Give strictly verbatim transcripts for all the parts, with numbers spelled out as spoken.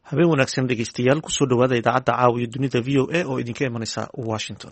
habeen wanaagsan dhegeystayaal kusoo dhawaada idaacadda caawiya dunida v o a oo idinka imanaysa washington.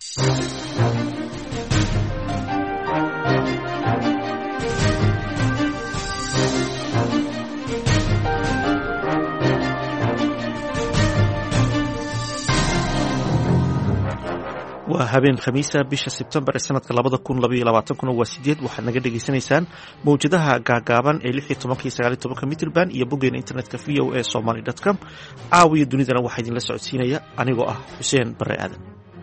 waa habeen khamiisa bisha sebtembar ee sanadka labada kun labaiyo labaatankuna waa sideed waxaad naga dhegaysanaysaan mawjadaha gaagaaban ee lix iyo tobanka iyo sagaal iyo tobanka mitrband iyo boggeena internetka v o a somaly dot com. caawiya dunidana waxaa idinla socodsiinaya anigoo ah xuseen bare aadan.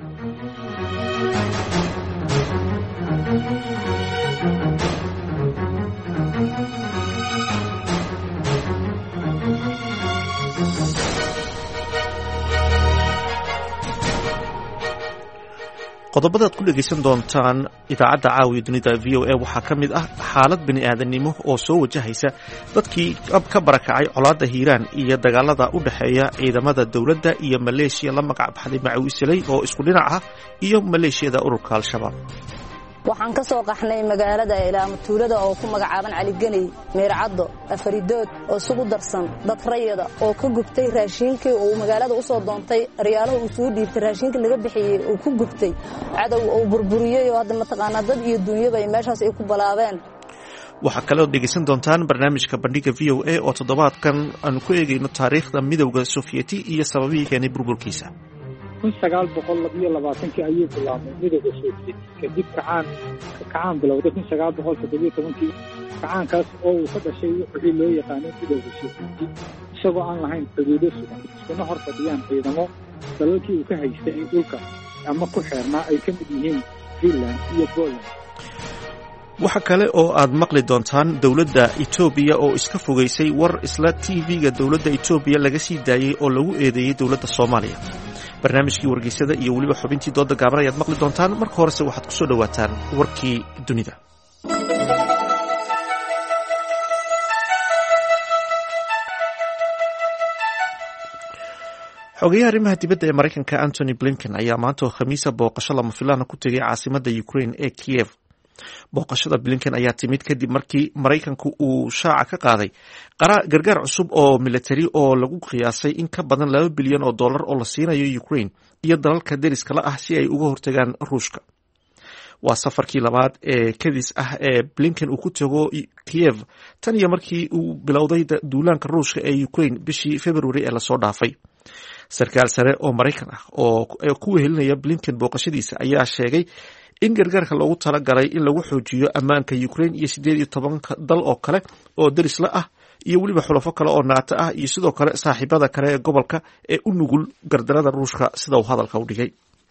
qodobada ad ku dhegaysan doontaan idaacadda caawiya dunida v o a waxaa ka mid ah xaalad bini aadannimo oo soo wajahaysa dadkii ka barakacay colaadda hiiraan iyo dagaalada u dhexeeya ciidamada dowladda iyo maleeshiya la magac baxday macawiisaley oo isku dhinac ah iyo maleeshiyada ururka al-shabaab. waxaan ka soo qaxnay magaalada ilaama tuulada oo ku magacaaban caliganey meercaddo afaridood oo isugu darsan dad rayada oo ka gubtay raashiinkii uu magaalada u soo doontay riyaalaha uu soo dhiibtay raashiinka laga bixiyey uu ku gubtay cadow uu burburiyey oo hadda mataqaanaa dad iyo dunyaba ay meeshaas ay ku balaabeen. waxaa kaloo dhegaysan doontaan barnaamijka bandhiga v o a oo toddobaadkan aanu ku eegayno taariikhda midowda sofiyeeti iyo sababihii keenay burburkiisa. kun sagaal boqol labiyo labaatankii ayuu bilaabmay midowda sofiyeeti kadib kacaan kacaan bilowday kun sagaal boqol toddobiyo tobankii kacaankaas oo uu ka dhashay wixii loo yaqaanay midowda sofiyeeti isagoo aan lahayn xuduudo sugan iskuna hor fadhiyaan ciidamo dalalkii uu ka haystay dhulka ama ku xeernaa ay ka mid yihiin Finland iyo Poland. waxa kale oo aad maqli doontaan dowladda Itoobiya oo iska fogeysay war isla T V-ga dowladda Itoobiya laga sii daayay oo lagu eedeeyay dowladda Soomaaliya. barnaamijkii wargeysada iyo weliba xubintii dooda gaaban ayaad maqli doontaan. marka horese waxaad ku soo dhowaataan warkii dunida. xogayaha arrimaha dibadda ee Maraykanka Antony Blinken ayaa maanta oo khamiisa booqasho lama filaana ku tegay caasimadda Ukraine ee Kiev. booqashada Blinken ayaa timid kadib markii Maraykanku uu shaaca ka qaaday gargaar cusub oo militari oo lagu qiyaasay in ka badan laba bilyan oo dollar oo la siinayo Ukraine iyo dalalka deriska la ah si ay uga hortagaan Ruushka. waa safarkii labaad ee kadis ah ee Blinken uu ku tago Kiev tan iyo markii uu bilowday duulaanka Ruushka ee Ukraine bishii February ee lasoo dhaafay. sarkaal sare oo Maraykan ah oo ku wehelinaya Blinken booqashadiisa ayaa sheegay in gargaarka loogu talagalay in lagu xoojiyo ammaanka Ukraine iyo sideed iyo tobanka dal oo kale oo deris la ah iyo weliba xulafo kale oo NATO ah iyo sidoo kale saaxiibada kale ee gobolka ee u nugul gardarada Ruushka sida uu hadalka u dhigay.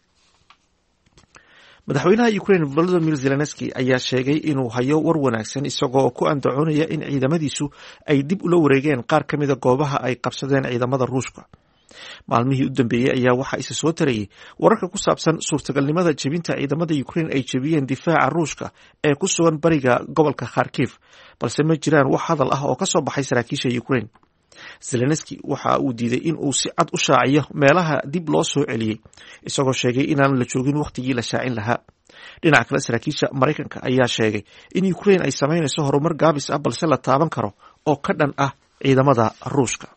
madaxweynaha Ukraine Volodymyr Zelensky ayaa sheegay inuu hayo war wanaagsan isagoo ku andacoonaya in ciidamadiisu ay dib ula wareegeen qaar ka mida goobaha ay qabsadeen ciidamada Ruushka. maalmihii u dambeeyey ayaa waxaa isa soo tarayay wararka ku saabsan suurtagalnimada jebinta ciidamada Ukraine ay jebiyeen difaaca Ruushka ee ku sugan bariga gobolka Kharkiv, balse ma jiraan wax hadal ah oo ka soo baxay saraakiisha Ukraine. Zelensky waxa uu diiday in uu si cad u shaaciyo meelaha dib loo soo celiyey, isagoo sheegay inaan la joogin waqtigii la shaacin lahaa. dhinaca kale saraakiisha Maraykanka ayaa sheegay in Ukraine ay samaynayso horumar gaabis ah balse la taaban karo oo ka dhan ah ciidamada Ruushka.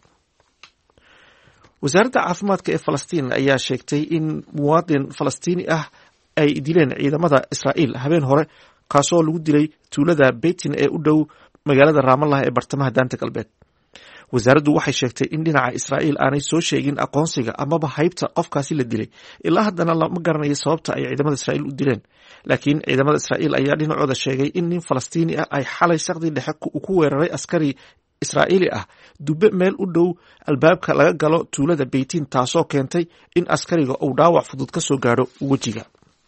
wasaaradda caafimaadka ee Falastiin ayaa sheegtay in muwaadin Falastiini ah ay dileen ciidamada Israa'iil habeen hore kaasoo lagu dilay tuulada Beitin ee u dhow magaalada Ramallah ee bartamaha daanta galbeed. wasaaraddu waxay sheegtay in dhinaca Israa'iil aanay soo sheegin aqoonsiga amaba haybta qofkaasi la dilay ilaa haddana lama garanayo sababta ay ciidamada Israa'iil u dileen, laakiin ciidamada Israa'iil ayaa dhinacooda sheegay in nin Falastiini ah ay xalay saqdi dhexe ku weeraray askari Israa'iili ah dube meel u dhow albaabka laga galo tuulada Beitin, taasoo keentay in askariga uu dhaawac fudud ka soo gaadho wejiga.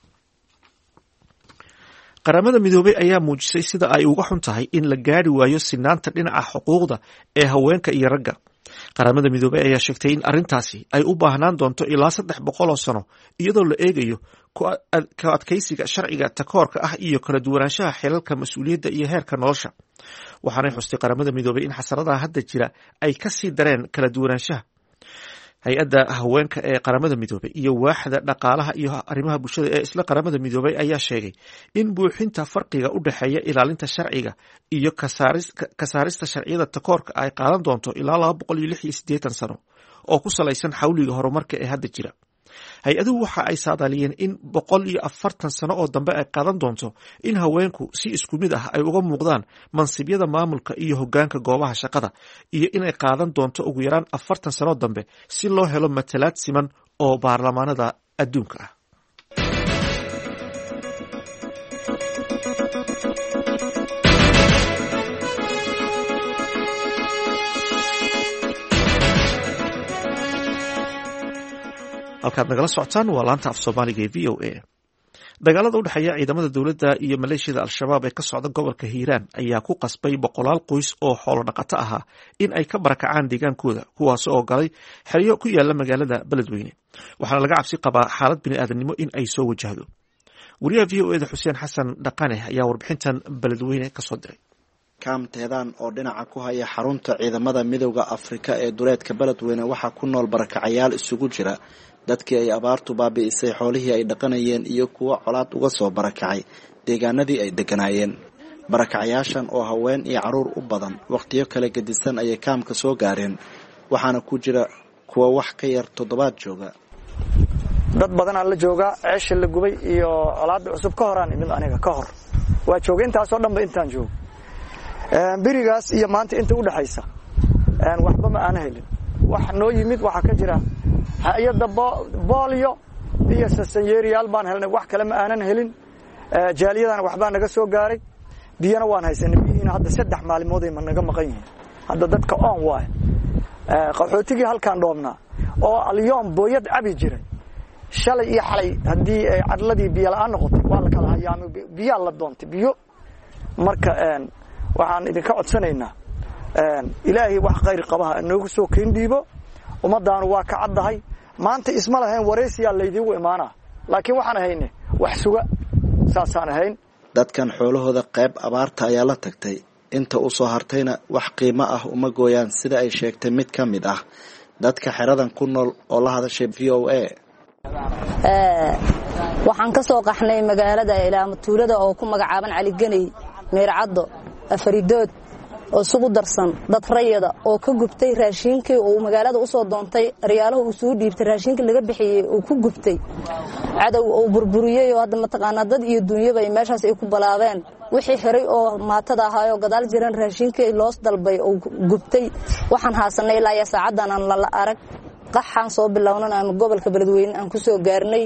qaramada midoobay ayaa muujisay sida ay uga xun tahay in la gaari waayo sinaanta dhinaca xuquuqda ee haweenka iyo ragga. qaramada midoobay ayaa sheegtay in arrintaasi ay u baahnaan doonto ilaa saddex boqol oo sano iyadoo la eegayo ka adkaysiga sharciga takoorka ah iyo kala duwanaanshaha xilalka mas-uuliyadda iyo heerka nolosha. waxaanay xustay qaramada midoobay in xasaradaha hadda jira ay ka sii dareen kala duwanaanshaha. hay-adda haweenka ee qaramada midoobay iyo waaxda dhaqaalaha iyo arrimaha bulshada ee isla qaramada midoobay ayaa sheegay in buuxinta farqiga u dhexeeya ilaalinta sharciga iyo ka saarista sharciyada takoorka ay qaadan doonto ilaa laba boqol iyo lix iyo siddeetan sano oo ku salaysan xawliga horumarka ee hadda jira. hay-aduhu waxa ay saadaaliyeen in boqol iyo afartan sano oo dambe ay qaadan doonto in haweenku si isku mid ah ay uga muuqdaan mansibyada maamulka iyo hoggaanka goobaha shaqada, iyo inay qaadan doonto ugu yaraan afartan sano dambe si loo helo matalaad siman oo baarlamaanada adduunka ah. halkaad nagala socotaan waa laanta af soomaaliga ee v o a. dagaalada u dhexeeya ciidamada dowladda iyo maleeshiyada al-shabaab ee ka socda gobolka hiiraan ayaa ku qasbay boqolaal qoys oo xoolo dhaqato ahaa in ay ka barakacaan deegaankooda, kuwaas oo galay xeryo ku yaala magaalada beledweyne. waxaana laga cabsi qabaa xaalad bini'aadanimo in ay soo wajahdo. wariyaha v o eda xuseen xasan dhaqane ayaa warbixintan beledweyne kasoo diray. kaam teedaan oo dhinaca ku haya xarunta ciidamada midowda afrika ee duleedka beledweyne waxaa ku nool barakacayaal isugu jira dadkii ay abaartu baabi'isay xoolihii ay dhaqanayeen iyo kuwo colaad uga soo barakacay deegaanadii ay degganaayeen. barakacayaashan oo haween iyo carruur u badan wakhtiyo kala gedisan ayay kaamka soo gaareen, waxaana ku jira kuwa wax ka yar toddobaad jooga. dad badanaa la joogaa, ceesha la gubay iyo colaadda cusub ka horaan imid aniga ka hor waa joogay intaasoo dhanba intaan joogo. berigaas iyo maanta inta u dhaxaysa waxba ma aana helin. wax noo yimid waxaa ka jira hay-adda boolyo iyo sasanyeeriyaal baan helnay, wax kale ma aanan helin. jaaliyadana waxbaa naga soo gaaray, biyana waan haysanay. biyihiina hadda saddex maalmooday ma naga maqan yihiin. hadda dadka oon waaye qaxootigii halkaan dhoobnaa oo alyoom booyad cabi jiray shalay iyo xalay haddii ay cadladii biyo la-aan noqotay waa la kala hayaamay, biyaa la doontay biyo. marka waxaan idinka codsanaynaa ilaahay wax khayr qabaha inoogu soo keen dhiibo. ummadaanu waa ka caddahay maanta isma lahayn waraysiyaa laydiigu imaanaa, laakiin waxaan ahayne wax suga saasaan ahayn. dadkan xoolahooda qayb abaarta ayaa la tagtay, inta u soo hartayna wax qiimo ah uma gooyaan, sida ay sheegtay mid ka mid ah dadka xeradan ku nool oo la hadashay v o a. waxaan ka soo qaxnay magaalada ilaa tuulada oo ku magacaaban caliganey, meercaddo, afaridood oo isugu darsan dad rayada oo ka gubtay raashinkii oo magaalada u soo doontay riyaalahu uu soo dhiibtay raashinkii laga bixiyay oo ku gubtay cadow oo burburiyay oo hadda mataqaana dad iyo dunyaba ay meeshaas ay ku balaabeen. wixii xiray oo maatada ahaayoo gadaal jiran raashinkii loos dalbay oo gubtay. waxaan haasanay ilaa ya saacadan aan la arag. qaxaan soo bilownay aan gobolka beledweyne aan ku soo gaarnay.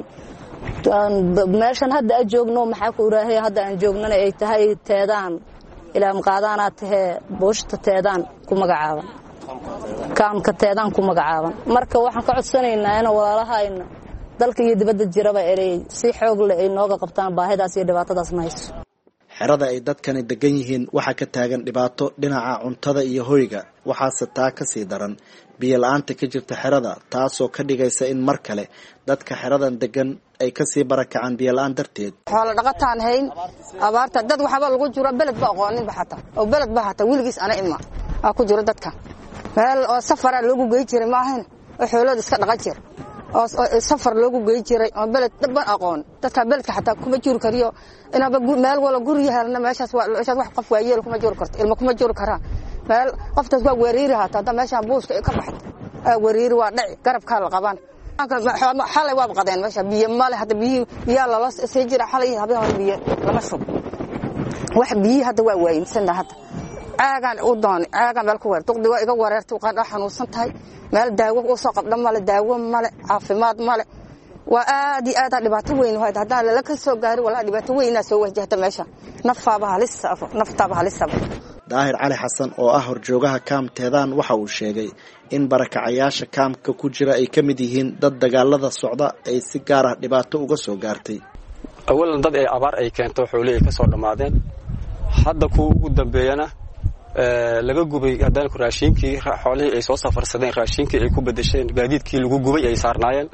meeshan hadda aan joogno maxaa ku uraahay hadda aan joognana ay tahay teedaan ilaa maqaadaana tahay booshta teedaan ku magacaaban, kaamka teedaan ku magacaaban. marka waxaan ka codsanaynaa in walaalahayna dalka iyo dibadda jiraba ay si xoog leh ay nooga qabtaan baahidaas iyo dhibaatadaas nayso. xerada ay dadkani degan yihiin waxaa ka taagan dhibaato dhinaca cuntada iyo hoyga, waxaase taa ka sii daran biyo la-aanta ka jirta xerada, taasoo ka dhigaysa in mar kale dadka xeradan degan ay kasii barakacaan biyo la-aan darteed. xoolo dhaqataan hayn abaarta dad waxba lagu jiro beled ba aqoonin ba xataa oo beled ba xataa wiligiis ana ima aa ku jiro dadka meel oo safar loogu geey jiray ma ahayn oo xoolada iska dhaqan jir oo safar loogu geey jiray oo beled daban aqoon dadka beledka xataa kuma jiro kariyo inaba meel wala guri helna meeshaas waa wax qof waayeel kuma jiro karto ilmo kuma jiro karaa meel qoftaas waa weeriri hata meesha buuska ka baxay weeriri waa dhac garabka la qabaan. xalay waa qadeen meesha biyo male hada biyo biyo la soo jira xalay habeen biyo lama shub wax biyo hada waa waayinsan hada aagan u doon aagan meel ku weer duqdi waa iga wareertay qaan xanuunsan tahay meel daawo u soo qabdhan male daawo male caafimaad male waa aad iyo aad dhibaato weyn waa hada la ka soo gaari wala dhibaato weyn soo wajahta meesha nafaaba halis naftaaba halis. daahir cali xasan oo ah horjoogaha kaam teedaan waxa uu sheegay in barakacayaasha kaamka ku jira ay ka mid yihiin dad dagaalada socda ay si gaar ah dhibaato uga soo gaartay. awalan dad ay abaar ay keento xoolihii ka soo dhamaadeen, hadda ku ugu dambeeyana laga gubay hadaan ku raashinkii xoolihii ay soo safarsadeen raashinkii ay ku bedesheen gaadiidkii lagu gubay ay saarnaayeen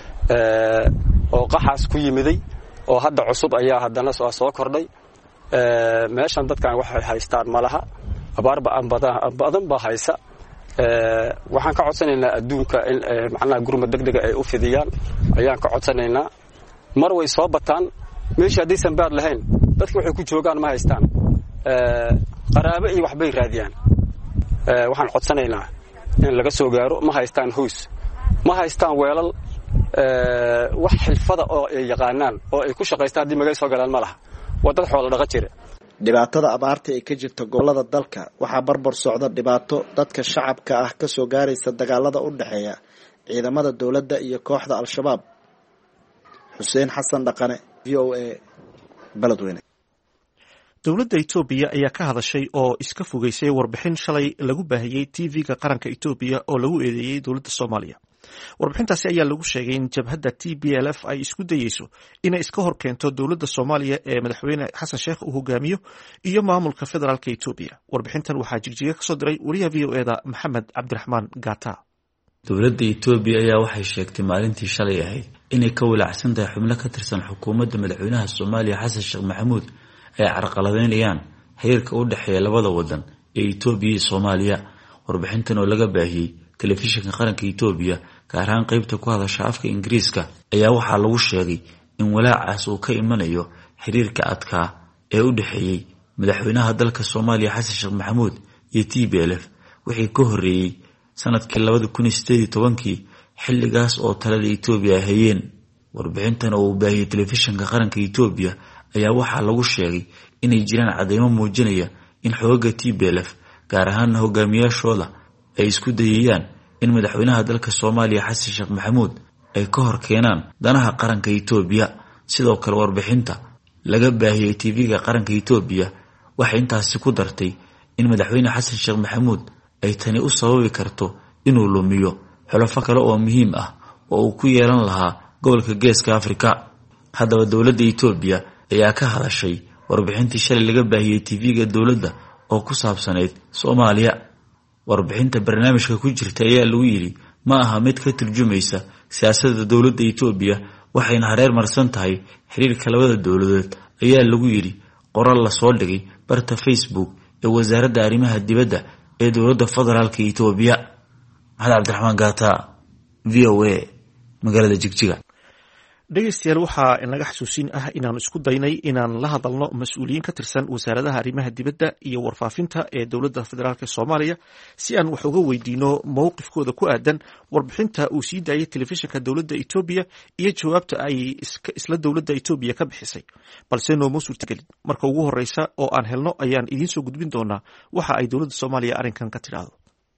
oo qaxaas ku yimiday oo hadda cusub ayaa haddana soo kordhay. meeshan dadkan waxay haystaan malaha abaar baan badan baa haysa waxaan ka codsanaynaa adduunka in macnaha gurmad degdega ay u fidiyaan ayaan ka codsanaynaa mar way soo bataan meesha hadaysan baad lahayn dadku waxay ku joogaan ma haystaan qaraabo iyo waxbay raadiyaan waxaan codsanaynaa in laga soo gaaro ma haystaan hoos ma haystaan weelal wax xilfada oo ay yaqaanaan oo ay ku shaqaystaan haddii magay soo galaan ma laha waa dad xoolo dhaqa jira dhibaatada abaarta ee ka jirta gobolada dalka waxaa barbar socda dhibaato dadka shacabka ah ka soo gaaraysa dagaalada u dhexeeya ciidamada dowladda iyo kooxda al-shabaab xuseen xasan dhaqane v o a beledweyne dowladda Itoobiya ayaa ka hadashay oo iska fogeysay warbixin shalay lagu baahiyay T V-ga qaranka Itoobiya oo lagu eedeeyay dowladda Soomaaliya warbixintaasi ayaa lagu sheegay in jabhadda T B L F ay isku dayeyso inay iska hor keento dowladda Soomaaliya ee madaxweyne Xasan Sheekh uu hogaamiyo iyo maamulka federaalka Itoobiya warbixintan waxaa jigjiga ka soo diray wariyaha V O A-da Maxamed Cabdiraxmaan Gata dowladda Itoobiya ayaa waxay sheegtay maalintii shalay ahayd inay ka walacsan tahay xubno ka tirsan xukuumadda madaxweynaha Soomaaliya Xasan Sheekh Maxamuud ay carqaladeynayaan xiriirka u dhaxeeya labada wadan ee Itoobiya iyo Soomaaliya warbixintan oo laga baahiyay telefishinka qaranka Itoobiya gaar ahaan qaybta ku hadasha afka Ingiriiska ayaa waxaa lagu sheegay in walaacaas uu ka imanayo xiriirka adkaa ee u dhaxeeyay madaxweynaha dalka Soomaaliya Xasan Sheekh Maxamuud iyo T B L F wixii ka horeeyay sanadkii laba kun iyo siddeed iyo toban xilligaas oo talada Itoobiya ay hayeen warbixintan oo uu baahiyay telefishinka qaranka Itoobiya ayaa waxaa lagu sheegay inay jiraan cadeymo muujinaya in xoogga T B L F gaar ahaan hogaamiyaashooda ay isku dayayaan in madaxweynaha dalka Soomaaliya Xasan Sheekh Maxamuud ay ka hor keenaan danaha qaranka Itoobiya sidoo kale warbixinta laga baahiyay T V-ga qaranka Itoobiya waxay intaasi ku dartay in madaxweyne Xasan Sheekh Maxamuud ay tani u sababi karto inuu lumiyo xulafo kale oo muhiim ah oo uu ku yeelan lahaa gobolka Geeska Afrika haddaba dowladda Itoobiya ayaa ka hadashay warbixintii shalay laga baahiyay T V-ga dowladda oo ku saabsaneyd Soomaaliya warbixinta barnaamijka ku jirta ayaa lagu yiri ma aha mid ka turjumaysa siyaasadda dowladda Itoobiya waxayna hareer marsan tahay xiriirka labada dowladood ayaa lagu yiri qoraal la soo dhigay barta Facebook ee wasaaradda arrimaha dibadda ee dowladda federaalka Itoobiya Maxamed Cabdiraxmaan Gata V O A magaalada Jigjiga dhegeystayaal waxaa inaga xasuusin ah inaan isku daynay inaan la hadalno mas'uuliyiin ka tirsan wasaaradaha arrimaha dibadda iyo warfaafinta ee dowladda federaalka Soomaaliya si aan wax uga weydiino mowqifkooda ku aadan warbixinta uu sii daayay telefishinka dowladda Itoobiya iyo jawaabta ay isla dowladda Itoobiya ka bixisay balse nooma suurtagelin marka ugu horeysa oo aan helno ayaan idiin soo gudbin doonaa waxa ay dowladda Soomaaliya arrinkan ka tiraahdo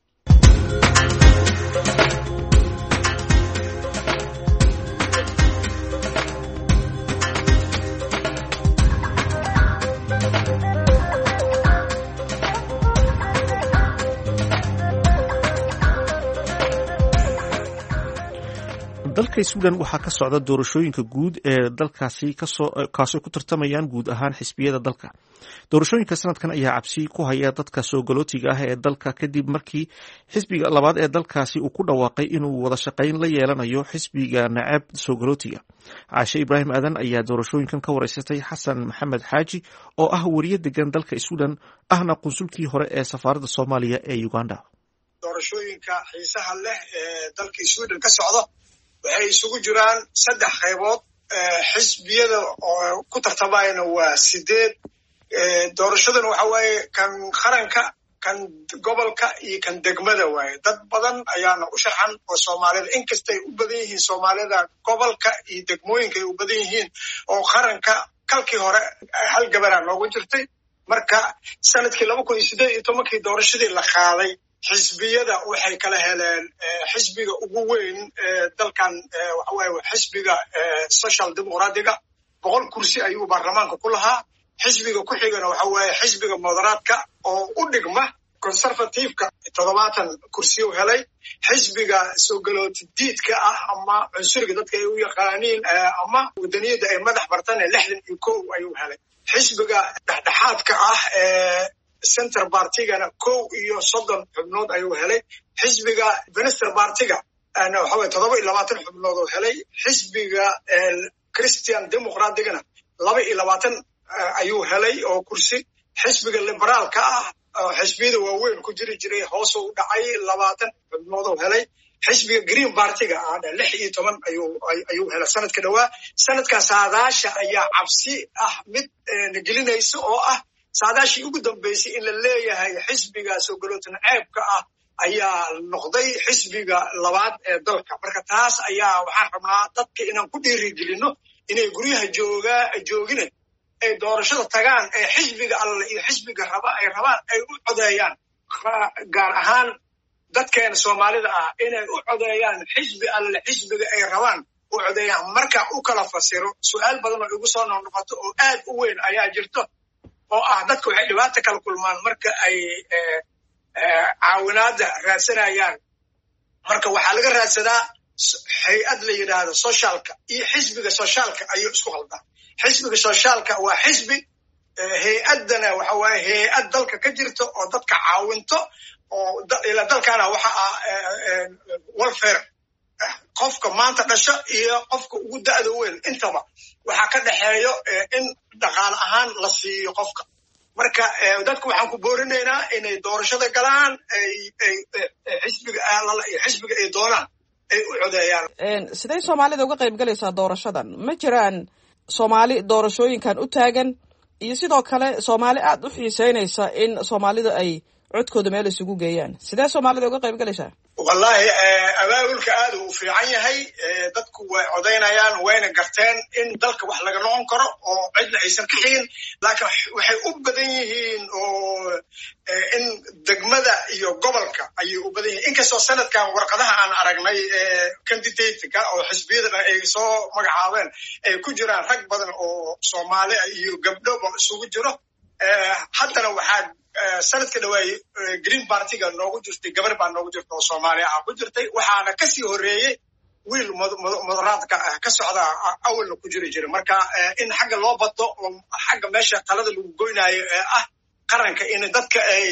dalka Suudaan waxaa ka socda doorashooyinka guud ee dalkaasi kasoo kaasoo ku tartamayaan guud ahaan xisbiyada dalka doorashooyinka sanadkan ayaa cabsi ku haya dadka soo galootiga ah ee dalka kadib markii xisbiga labaad ee dalkaasi uu ku dhawaaqay inuu wada shaqayn la yeelanayo xisbiga nacab soo galootiga Caashe Ibraahim Aadan ayaa doorashooyinkan ka wareysatay Xasan Maxamed Xaaji oo ah wariye degan dalka Suudaan ahna qunsulkii hore ee safaaradda Soomaaliya ee Uganda doorashooyinka xiisaha leh ee dalka Suudaan ka socda waxay isugu jiraan saddex qaybood xisbiyada oo ku tartamayna waa sideed doorashadan waxa waaye kan qaranka kan gobolka iyo kan degmada waaye dad badan ayaana u sharxan oo Soomaalida inkastay u badan yihiin Soomaalida gobolka iyo degmooyinka ay u badan yihiin oo qaranka kalkii hore hal gabar noogu jirtay marka sanadkii laba kun iyo siddeed iyo toban doorashadii la qaaday xisbiyada waxay kala heleen xisbiga ugu weyn dalkan waxa waaye xisbiga social democratic-ga boqol kursi ayuu baarlamaanka ku lahaa xisbiga ku xigana waxa waaye xisbiga moderaadka oo u dhigma conservative-ka toddobaatan kursi uu helay xisbiga soo galooti diidka ah ama cunsuriga dadka ay u yaqaaniin ama wadaniyada ay madax bartaan lixdan iyo kow ayuu helay xisbiga dhexdhexaadka ah ee center party-gana kow iyo soddon xubnood ayuu helay xisbiga minister party-ga ana waxa way toddoba iyo labaatan xubnood oo helay xisbiga Christian Democratic-gana laba iyo labaatan ayuu helay oo kursi xisbiga liberaalka ah xisbiyada waaweyn ku jiri jiray hoos u dhacay labaatan xubnood oo helay xisbiga green partiga ah lix iyo toban ayuu ayuu helay sanadka dhawaa sanadka saadaasha ayaa cabsi ah mid gelinaysa oo ah saadaashii ugu dambeysay in la leeyahay xisbiga soo galootan ceebka ah ayaa noqday xisbiga labaad ee dalka marka taas ayaa waxaan rabnaa dadka inaan ku dhiirigelino inay guryaha jooga joogina ay doorashada tagaan ee xisbiga alle iyo xisbiga raba ay rabaan ay u codeeyaan gaar ahaan dadkeena Soomaalida ah inay u codeeyaan xisbi alle xisbiga ay rabaan u codeeyaan marka u kala fasiro su'aal badan oo ugu soo noqoto oo aad u weyn ayaa jirto oo ah dadku waxay dhibaato kala kulmaan marka ay caawinaada raadsanayaan marka waxaa laga raadsadaa hay-ad la yidhaahdo socialka iyo xisbiga socialka ayuu isku qaldaa xisbiga socialka waa xisbi hay-addana waxa waaye hay-ad dalka ka jirto oo dadka caawinto oo ila dalkana waxa ah welfare qofka maanta dhasho iyo qofka ugu da'da weyn intaba waxaa ka dhaxeeyo in dhaqaale ahaan la siiyo qofka marka dadku waxaan ku boorinaynaa inay doorashada galaan ay xisbiga xisbiga ay doonaan ay u codeeyaan siday Soomaalida uga qayb galaysaa doorashadan ma jiraan Soomaali doorashooyinkan u taagan iyo sidoo kale Soomaali aad u xiiseynaysa in Soomaalida ay codkooda meel isugu geeyaan sidee Soomaalida uga qayb galaysaa wallahi abaabulka aad u fiican yahay dadku way codeynayaan wayna garteen in dalka wax laga noqon karo oo cidna aysan ka xigin laakiin waxay u badan yihiin oo in degmada iyo gobolka ayay u badan yihiin inkastoo sanadkan warqadaha aan aragnay candidate-ka oo xisbiyada ay soo magacaabeen ay ku jiraan rag badan oo Soomaali iyo gabdho isugu jiro haddana waxaa sanadka dhawaay green partiga noogu jirtay gabar baa noogu jirta oo Soomaali ah ku jirtay waxaana ka sii horeeyay wiil mudaraadka ka socda awalna ku jiri jiray marka in xagga loo bato oo xagga meesha talada lagu goynayo ee ah qaranka in dadka ay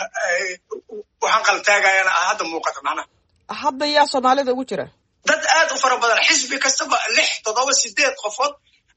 waxaan qaltaagayaan hadda muuqata macnaha hadda yaa Soomaalida ugu jira dad aad u fara badan xisbi kastaba lix toddoba sideed qofood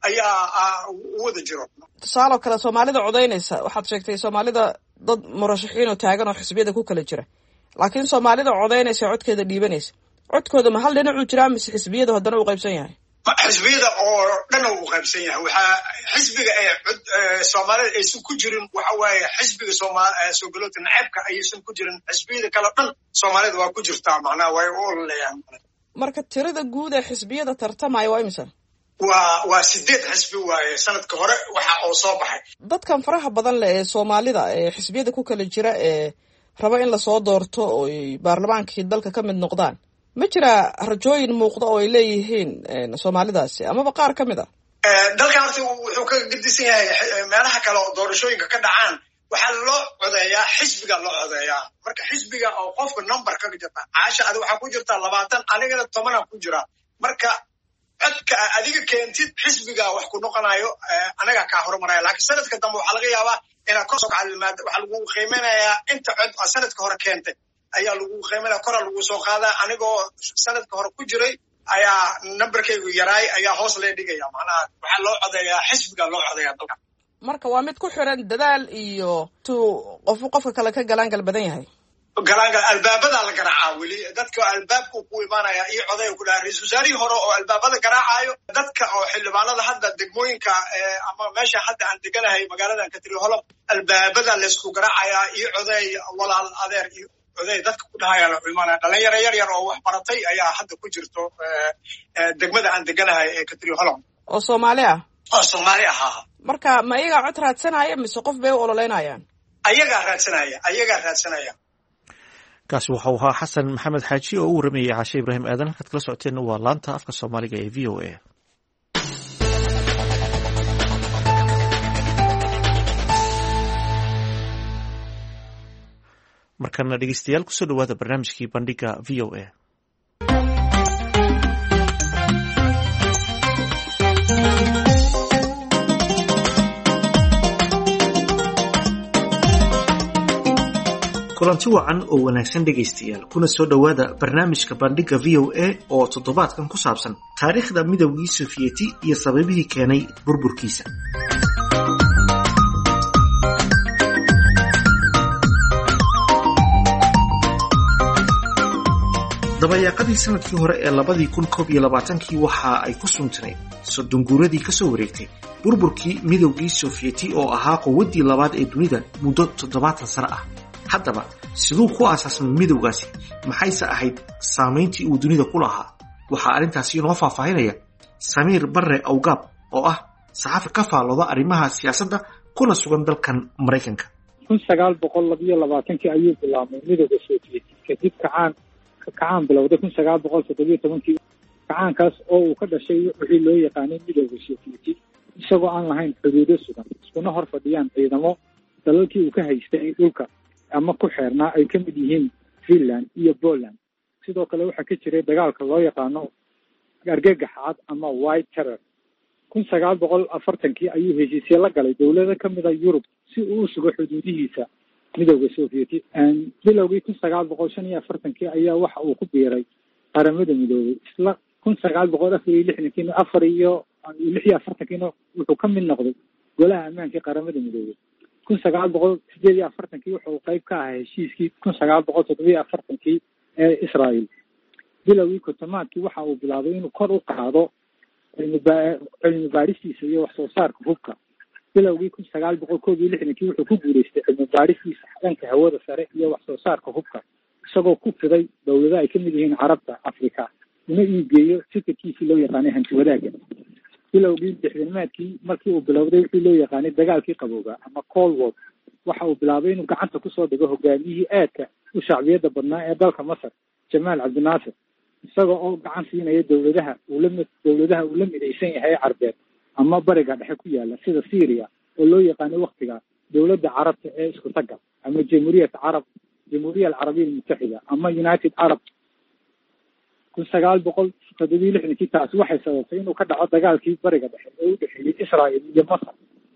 ayaa u wada jiro tusaale kale Soomaalida codeynaysa waxaad sheegtay Soomaalida dad murashaxiin oo taagan oo xisbiyada ku kala jira laakiin Soomaalida codeynaysa codkeeda dhiibanaysa codkooda ma hal dhinac u jira mise xisbiyada haddana u qaybsan yahay xisbiyada oo dhan u qaybsan yahay waxa xisbiga ay Soomaalida aysan ku jirin waxa waaye xisbiga Soomaaliya soo galooda nacabka aysan ku jirin xisbiyada kale dhan Soomaalida waa ku jirtaa macnaha way u leeyahay marka tirada guud ee xisbiyada tartamaya waa imisa waa waa sideed xisbi waaye sanadka hore waxa oo soo baxay dadkan faraha badan leh ee Soomaalida ee xisbiyada ku kala jira ee raba in la soo doorto oo baarlamaankii dalka ka mid noqdaan ma jira rajooyin muuqda oo ay leeyihiin Soomaalidaasi ama qaar ka mid ah dalka horta wuxuu ka gedisan yahay meelaha kale oo doorashooyinka ka dhacaan waxaa loo codeeyaa xisbiga loo codeeyaa marka xisbiga oo qofka number ka jirta caasha adiga waxaa ku jirta labaatan anigana toban ku jira marka codka adiga keentid xisbiga wax ku noqonayo anaga ka horumaraya laakiin sanadka dambe waxa laga yaabaa inaad ka soo kacalmaad waxa lagu qiimeynayaa inta cod sanadka hore keentay ayaa lagu qiimeynaya kor lagu soo qaadaa anigoo sanadka hore ku jiray ayaa numberkaygu yaraay ayaa hoos lee dhigaya macnaha waxaa loo codeeyaa xisbiga loo codeeyaa dalka marka waa mid ku xiran dadaal iyo tuu qofu qofka kale ka galaan gal badan yahay galaangal albaabada la garaacaa weli dadka albaabku ku imaanaya iyo coday ku dhaar ra'iisul wasaarihi hore oo albaabada garaacayo dadka oo xildhibaanada hadda degmooyinka ama meesha hadda aan deganahay magaaladan ka tiri holab albaabada la isku garaacaya iyo coday walaal adeer iyo coday dadka ku dhahayaan oo imaanaya dhalinyaro yar yar oo wax baratay ayaa hadda ku jirto degmada aan deganahay ee ka tiri holab oo Soomaali ah oo Soomaali ah marka ma iyaga cod raadsanaya mise qof bay u ololeynayaan ayaga raadsanaya ayaga raadsanaya kaasi waxa uu ahaa xasan maxamed xaaji oo u waramayay caashe ibraahim aadan halkaad kala socoteen waa laanta afka Soomaaliga ee V O A markana dhegeystayaal kusoo dhawaada barnaamijkii bandhiga V O A kulanti wacan oo wanaagsan dhegaystayaal kuna soo dhowaada barnaamijka bandhiga V O A oo toddobaadkan ku saabsan taariikhda midowgii Sofiyeeti iyo sababihii keenay burburkiisa dabayaaqadii sanadkii hore ee labadii kun koob iyo labaatankii waxa ay ku suntanay soddon guuradii ka soo wareegtay burburkii midowgii sofiyeeti oo ahaa quwaddii labaad ee dunida muddo toddobaatan sano ah. haddaba siduu ku aasaasmay midowgaasi, maxayse ahayd saamayntii uu dunida ku lahaa? waxaa arrintaasi inoo faahfaahinaya samiir barre awgaab oo ah saxafi ka faalooda arrimaha siyaasadda kuna sugan dalkan Maraykanka. kun sagaal boqol labiyo labaatankii ayuu bilaabmay midowga sofiyeeti kadib kacaan kacaan bilowday kun sagaal boqol toddobiyo tobankii. kacaankaas oo uu ka dhashay wixii loo yaqaanay midowga sofiyeeti isagoo aan lahayn xuduudo sugan, iskuna hor fadhiyaan ciidamo dalalkii uu ka haystay dhulka ama ku xeernaa ay ka mid yihiin Finland iyo Poland. sidoo kale waxaa ka jiray dagaalka loo yaqaano argagaxa cad ama white terror. kun sagaal boqol afartankii ayuu heshiisye la galay dowlado ka mid a Yurub si uu u sugo xuduudihiisa midowga sofiyeeti. bilowgii kun sagaal boqol shan iyo afartankii ayaa waxa uu ku biiray qaramada midoobay. isla kun sagaal boqol afar iyo lixdankiina afar iyo lix iyo afartankiina wuxuu ka mid noqday golaha ammaanka ee qaramada midoobay. kun sagaal boqol sideed iyo afartankii wuxuu qayb ka ahaa heshiiskii kun sagaal boqol toddoba iyo afartankii ee Israa'iil. bilowgii kontamaadkii waxa uu bilaabay inuu kor u qaado cilmi baaristiisa iyo wax soo saarka hubka. bilowgii kun sagaal boqol koob iyo lixdankii wuxuu ku guuleystay cilmi baaristiisa dhanka hawada sare iyo wax soo saarka hubka, isagoo ku fiday dowlado ay ka mid yihiin carabta, Afrika, una iibgeeyo fikirkiisii loo yaqaanay hanti wadaagga. bilowgii lixdamaadkii markii uu bilowday wixii loo yaqaanay dagaalkii qabowga ama Cold War, waxa uu bilaabay inuu gacanta kusoo dhigo hogaamiyihii aadka u shacbiyada badnaa ee dalka Masar, Jamaal Cabdinaasir, isagoo oo gacan siinaya dowladaha uu la mid dowladaha uu la midaysan yahay Carbeed ama bariga dhexe ku yaala sida Syria oo loo yaqaanay waqtiga dowladda carabta ee isku tagga ama Jamhuuriyadda Carab Jamhuuriyadda Carabiga Mutaxida ama United Arab. kun sagaal boqol toddoba iyo lixdankii taasi waxay sababtay inuu ka dhaco dagaalkii bariga dhexe ee u dhexeeyay Israa'iil iyo Masar,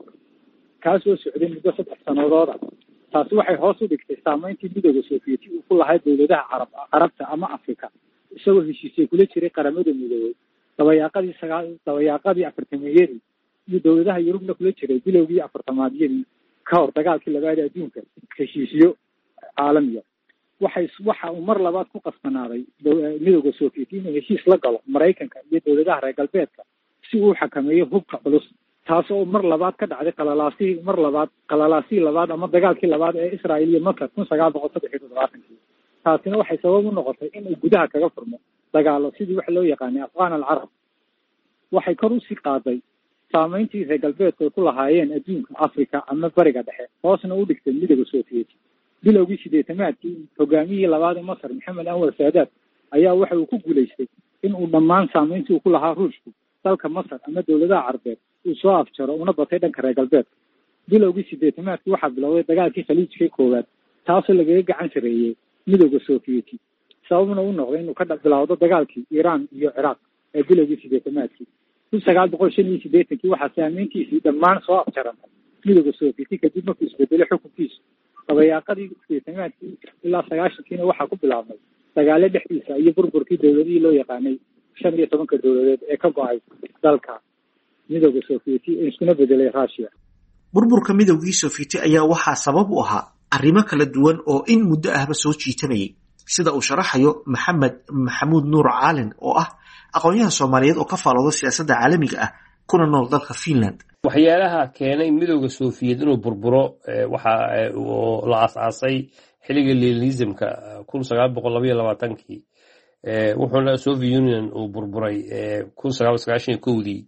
kaas oo socday muddo saddex sannadood ah. taasi waxay hoos u dhigtay saamayntii midowga sofiyeeti uu ku lahaa dowladaha carab carabta ama Afrika, isagoo heshiisye kula jiray qaramada midoobay dabayaaqadii sagaal dabayaaqadii afartameeyadii iyo dowladaha Yurubna kula jiray bilowgii afartamaadyadii ka hor dagaalkii labaad ee adduunka heshiisyo caalamiya. waxay waxa uu mar labaad ku qasbanaaday midowga sofiyeeti inuu heshiis la galo Maraykanka iyo dowladaha reer galbeedka si uu xakameeyo hubka culus, taas oo mar labaad ka dhacday qalalaasii mar labaad qalalaasii labaad ama dagaalkii labaad ee Israa'iil iyo Masar kun sagaal boqol saddex iyo toddobaatankii. taasina waxay sabab u noqotay in uu gudaha kaga furmo dagaalo sidii wax loo yaqaanay Afghan al-Arab. waxay kor u sii qaaday saamayntii reer galbeedka ay ku lahaayeen adduunka Afrika ama bariga dhexe, hoosna u dhigtay midowga sofiyeeti. bilowgii sideetamaadkii hogaamiyihii labaad ee Masar, Maxamed Anwar Saadaat, ayaa waxa uu ku guuleystay in uu dhammaan saamayntii uu ku lahaa Ruushku dalka Masar ama dowladaha Carbeed uu soo afjaro una batay dhanka reer galbeedka. bilowgii sideetamaadkii waxaa bilowday dagaalkii khaliijkii koowaad, taasoo lagaga gacan sareeyay midowga sofiyeeti, sababna u noqday inuu ka bilowdo dagaalkii Iiraan iyo Ciraaq ee bilowgii sideetamaadkii. kun sagaal boqol shan iyo siddeetankii waxaa saamayntiisii dhammaan soo afjarantay midowga sofiyeeti kadib markuu isbedelay xukunkiisa. dabayaaqadii sideetamaadkii ilaa sagaashankiina waxaa ku bilaabmay dagaalo dhexdiisa iyo burburkii dowladihii loo yaqaanay shan iyo tobanka dowladeed ee ka go-ay dalka midowga sofiyeeti ee iskuna bedelay Russia. burburka midowgii sofiyeeti ayaa waxaa sabab u ahaa arrimo kala duwan oo in muddo ahba soo jiitanayay, sida uu sharaxayo Maxamed Maxamuud Nuur Caalin oo ah aqoonyahan Soomaaliyeed oo ka faalooda siyaasadda caalamiga ah kuna nool dalka Finland. waxyaalaha keenay midowga sofiyeet inuu burburo waxa uu la aasaasay xilliga Leninismka kun sagaal boqol laba iyo labaatankii, wuxuuna Soviet Union uu burburay kun sagaal boqol sagaashan iyo kowdii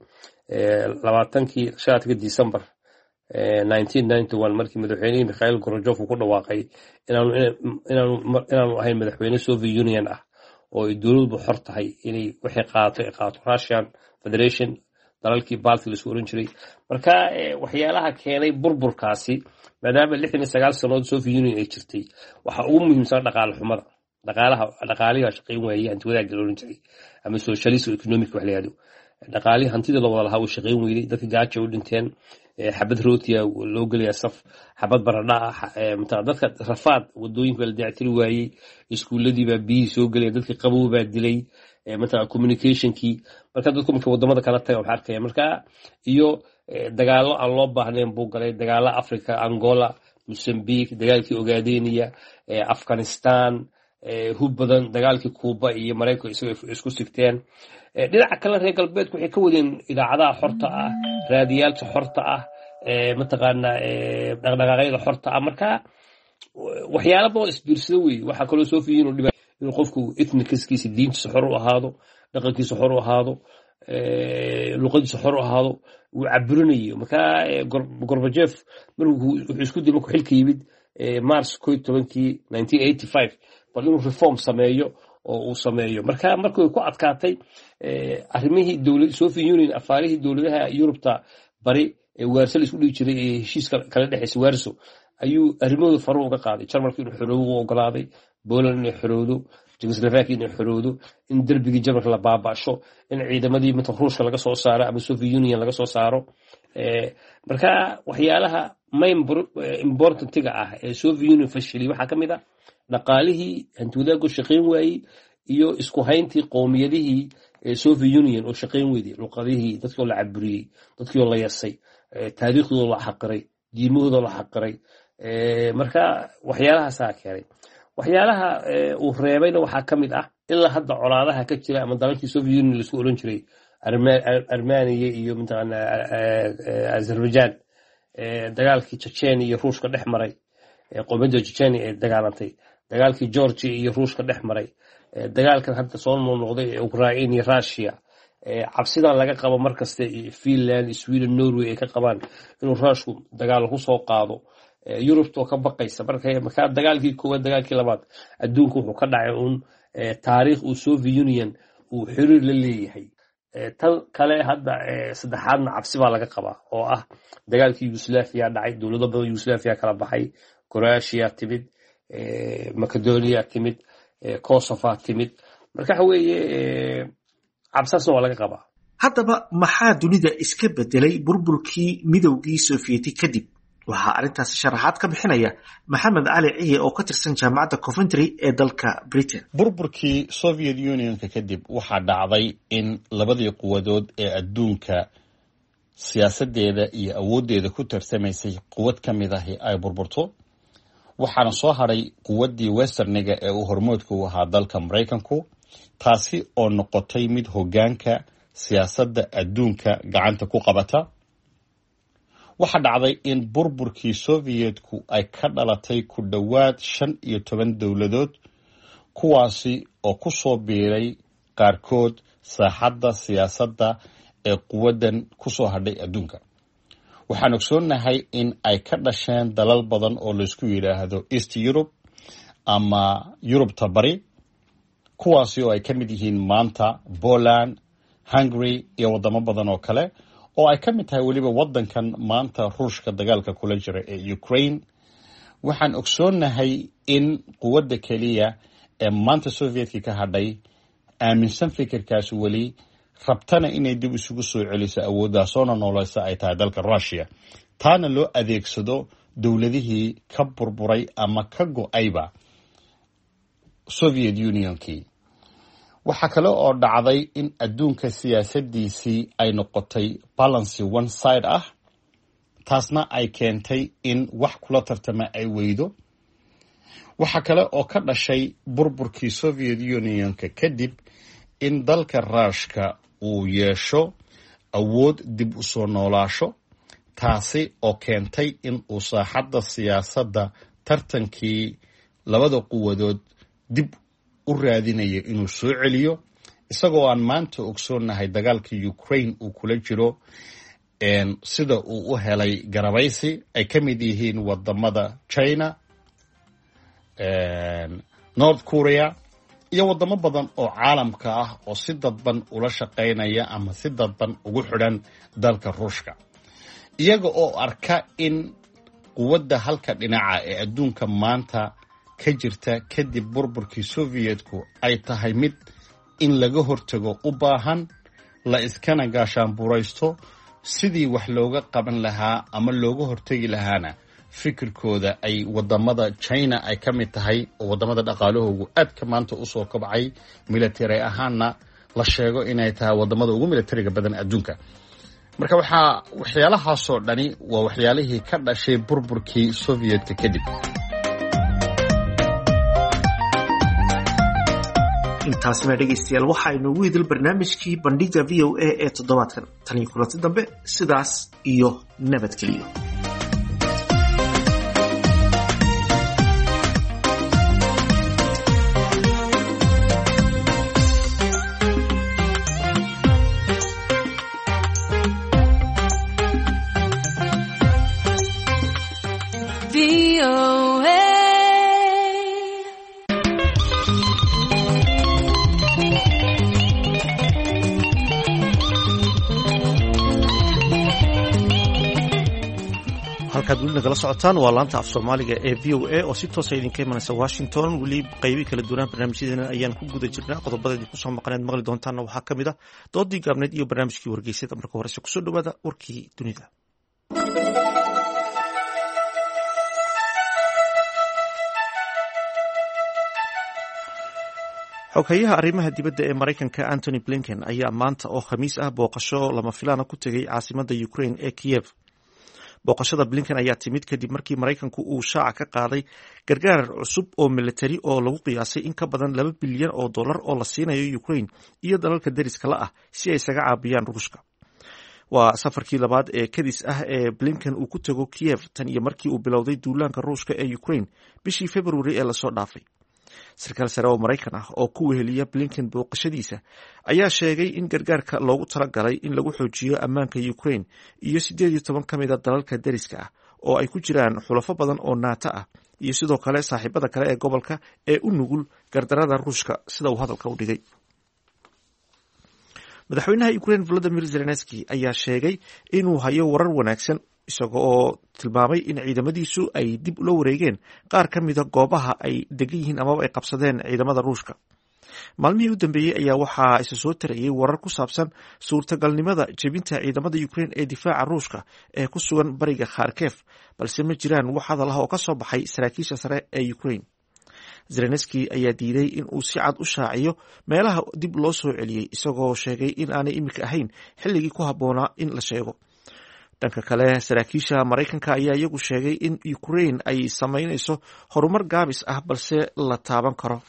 labaatankii shaatka December nineteen ninety-one markii madaxweynihii Mikhail Gorbachev uu ku dhawaaqay inaanu inaanu inaanu ahayn madaxweyne Soviet Union ah oo ay dowladdu xor tahay inay wixii qaato ay qaato Russian Federation dalalkii Baltic la soo oran jiray. marka waxyaalaha keenay burburkaasi maadaama lixdan iyo sagaal sanadood Soviet Union ay jirtay, waxa ugu muhiimsan dhaqaale xumada dhaqaalaha dhaqaaliga shaqeyn weeyay hanti wadaagga la oran jiray ama socialist economic wax la yiraahdo. dhaqaalihi hantida loo wada lahaa uu shaqeyn weeyay, dadka gaajo u dhinteen, xabad rootiya loo galiya saf, xabad baradha ah, inta dadka rafaad wadooyinka la dayactiri waayay, iskuuladii baa biyo soo galay, dadka qabow baa dilay, marka communicationkii marka dadku marka wadamada kala tagaan waxa arkaya marka iyo dagaalo aan loo baahnayn buu galay, dagaalo Afrika, Angola, Mozambique, dagaalkii Ogaadeniya, Afghanistan, hub badan dagaalkii Kuuba iyo Mareykanka isagoo isku sigteen dhinaca kale reer galbeedku waxay ka wadeen idaacadaha xorta ah raadiyaalka xorta ah mataqaana dhaqdhaqaaqyada xorta ah marka waxyaalo badan isbiirsada weey waxa kale soo fiiyin oo dhibay in qofku ethnicskiisa diintiisa xor u ahaado dhaqankiisa xor u ahaado luqadiisa xor u ahaado uu cabirinayo marka Gorbachev markuu wuxuu isku dibay ku xilka yimid Mars tobankii nineteen eighty-five bal inuu reform sameeyo oo uu sameeyo marka markuu ku adkaatay arrimihii dawladda Soviet Union afaarihii dawladaha Yurubta bari ee Warsaw isku dhigi jiray heshiiska kala dhaxaysay Warsaw ayuu arrimooda faro uga qaaday Jarmalka inuu xoroobo u ogolaaday Poland inuu xoroodo Czechoslovakia inuu xoroodo in darbigii Jarmalka la baabasho in ciidamadii mid Ruushka laga soo saaro ama Soviet Union laga soo saaro ee marka waxyaalaha main importantiga ah ee Soviet Union fashilay waxa kamid ah dhaqaalihii hantuudaga shaqeyn waayay iyo isku hayntii qoomiyadihii ee Soviet Union oo shaqeyn weeyday luqadihii dadkii la caburiyay dadkii la yasay taariikhdooda la xaqiray diimahooda la xaqiray ee marka waxyaalahaas aa keenay waxyaalaha uu reebayna waxa kamid ah ilaa hadda colaadaha ka jira ama dalalkii Soviet Union la isku oran jiray Armenia iyo midna Azerbaijan dagaalkii Chechnya iyo Ruushka dhex maray qoomiyadda Chechnya ee dagaalantay dagaalkii Georgia iyo Ruushka dhex maray dagaalkan hadda soo noqday ee Ukraine iyo Russia cabsida laga qabo markasta Finland Sweden Norway ay ka qabaan inuu Ruushku dagaal ku soo qaado Europe to ka baqaysa marka dagaalkii koowaad dagaalkii labaad adduunku wuxuu ka dhacay un taariikh uu Soviet Union uu xiriir la leeyahay tan kale hadda saddexaadna cabsi baa laga qabaa oo ah dagaalkii Yugoslavia dhacay dawlado badan Yugoslavia kala baxay Croatia timid Macedonia timid Kosovo timid marka waxa weeye cabsasna waa laga qabaa haddaba maxaa dunida iska bedelay burburkii midowgii Sovieti kadib waxaa arrintaasi sharaxaad ka bixinaya Maxamed Cali Ciye oo ka tirsan jaamacadda Coventry ee dalka Britain burburkii Soviet Unionka kadib waxaa dhacday in labadii quwadood ee adduunka siyaasadeeda iyo awoodeeda ku tarsamaysay quwad ka mid ah ay burburto waxaana soo haray quwaddii Westerniga ee uu hormoodka u ahaa dalka Mareykanku taasi oo noqotay mid hoggaanka siyaasadda adduunka gacanta ku qabata waxa dhacday in burburkii Sovietku ay ka dhalatay ku dhawaad shan iyo toban dawladood kuwaasi oo ku soo biiray qaarkood saaxadda siyaasadda ee quwaddan ku soo hadhay adduunka waxaan ogsoonahay in ay ka dhasheen dalal badan oo la isku yiraahdo East Europe ama Yurubta bari kuwaasi oo ay ka mid yihiin maanta Poland Hungary iyo wadamo badan oo kale oo ay ka mid tahay waliba wadankan maanta Ruushka dagaalka kula jira ee Ukraine waxaan ogsoonahay in quwadda kaliya ee maanta Sovietki ka hadhay aaminsan fikirkaas wali rabtana inay dib isugu soo celiso awooddaas oo nolosha ay tahay dalka Russia taana loo adeegsado dawladihii ka burburay ama ka go'ayba Soviet Unionki waxa kale oo dhacday in adduunka siyaasadiisii ay noqotay balance one side ah taasna ay keentay in wax kula tartama ay weydo waxa kale oo ka dhashay burburkii Soviet Unionka kadib in dalka Ruushka uu yeesho awood dib u soo noolaasho taasi oo keentay in uu saaxadda siyaasadda tartankii labada quwadood dib u raadinayo inuu soo celiyo isagoo aan maanta ogsoonahay dagaalkii Ukraine uu kula jiro een sida uu u helay garabaysi ay ka mid yihiin wadamada China een North Korea iyo wadamo badan oo caalamka ah oo si dadban ula shaqeynaya ama si dadban ugu xidhan dalka Ruushka iyaga oo arka in quwadda halka dhinaca ee adduunka maanta ka jirta kadib burburkii Sovietku ay tahay mid in laga hortago u baahan la iskana gaashaan buraysto sidii wax looga qaban lahaa ama looga hortagi lahaana fikirkooda ay wadamada China ay ka mid tahay oo wadamada dhaqaalahoodu aad ka maanta u soo kobcay military ahaana la sheego inay tahay wadamada ugu militariga badan adduunka marka waxa waxyaalahaas oo dhani waa waxyaalihii ka dhashay burburkii Sovietka kadib intaasina dhegaystayaal waxaa inoogu idil barnaamijkii bandhiga v o a ee toddobaadkan tan iyo kulanti dambe sidaas iyo nabadgeliyo. halkaad weli nagala socotaan waa laanta af soomaaliga ee v o a oo si toosa idinka imanaysa washington. weli qaybi kala duwanaan barnaamijyadeena ayaan ku guda jirnaa. qodobada idinku soo maqaneed maqli doontaanna waxaa ka mid ah doodii gaabneed iyo barnaamijkii wargeysyada. marka horese kusoo dhawaada warkii dunida. xoghayaha arrimaha dibadda ee maraykanka antony blinken ayaa maanta oo khamiis ah booqasho lama filaana ku tegey caasimadda ukraine ee Kiev. booqashada blinken ayaa timid kadib markii maraykanku uu shaaca ka qaaday gargaar cusub oo militari oo lagu qiyaasay in ka badan laba bilyan oo dollar oo la siinayo Ukraine iyo dalalka deriska la ah si ay isaga caabiyaan Ruushka. waa safarkii labaad ee kadis ah ee blinken uu ku tago Kiev tan iyo markii uu bilowday duulaanka Ruushka ee Ukraine bishii February ee lasoo dhaafay. sarkaal sare oo maraykan ah oo ku weheliya blinken booqashadiisa ayaa sheegay in gargaarka loogu talagalay in lagu xoojiyo ammaanka Ukraine iyo sideed iyo toban ka mid a dalalka deriska ah oo ay ku jiraan xulafo badan oo NATO ah iyo sidoo kale saaxiibada kale ee gobolka ee u nugul gardarada Ruushka sida uu hadalka u dhigay. madaxweynaha Ukraine Volodymyr Zelensky ayaa sheegay inuu hayo warar wanaagsan isaga oo tilmaamay in ciidamadiisu ay dib ula wareegeen qaar ka mida goobaha ay degan yihiin amaba ay qabsadeen ciidamada Ruushka. maalmihii u dambeeyey ayaa waxaa isa soo tarayay warar ku saabsan suurtagalnimada jebinta ciidamada Ukraine ee difaaca Ruushka ee ku sugan bariga Kharkiv, balse ma jiraan wax hadal ah oo ka soo baxay saraakiisha sare ee Ukraine. Zelensky ayaa diiday in uu si cad u shaaciyo meelaha dib loo soo celiyey isagoo sheegay in aanay imika ahayn xilligii ku habboonaa in la sheego. dhanka kale saraakiisha maraykanka ayaa iyagu sheegay in Ukraine ay samaynayso horumar gaabis ah balse la taaban karo.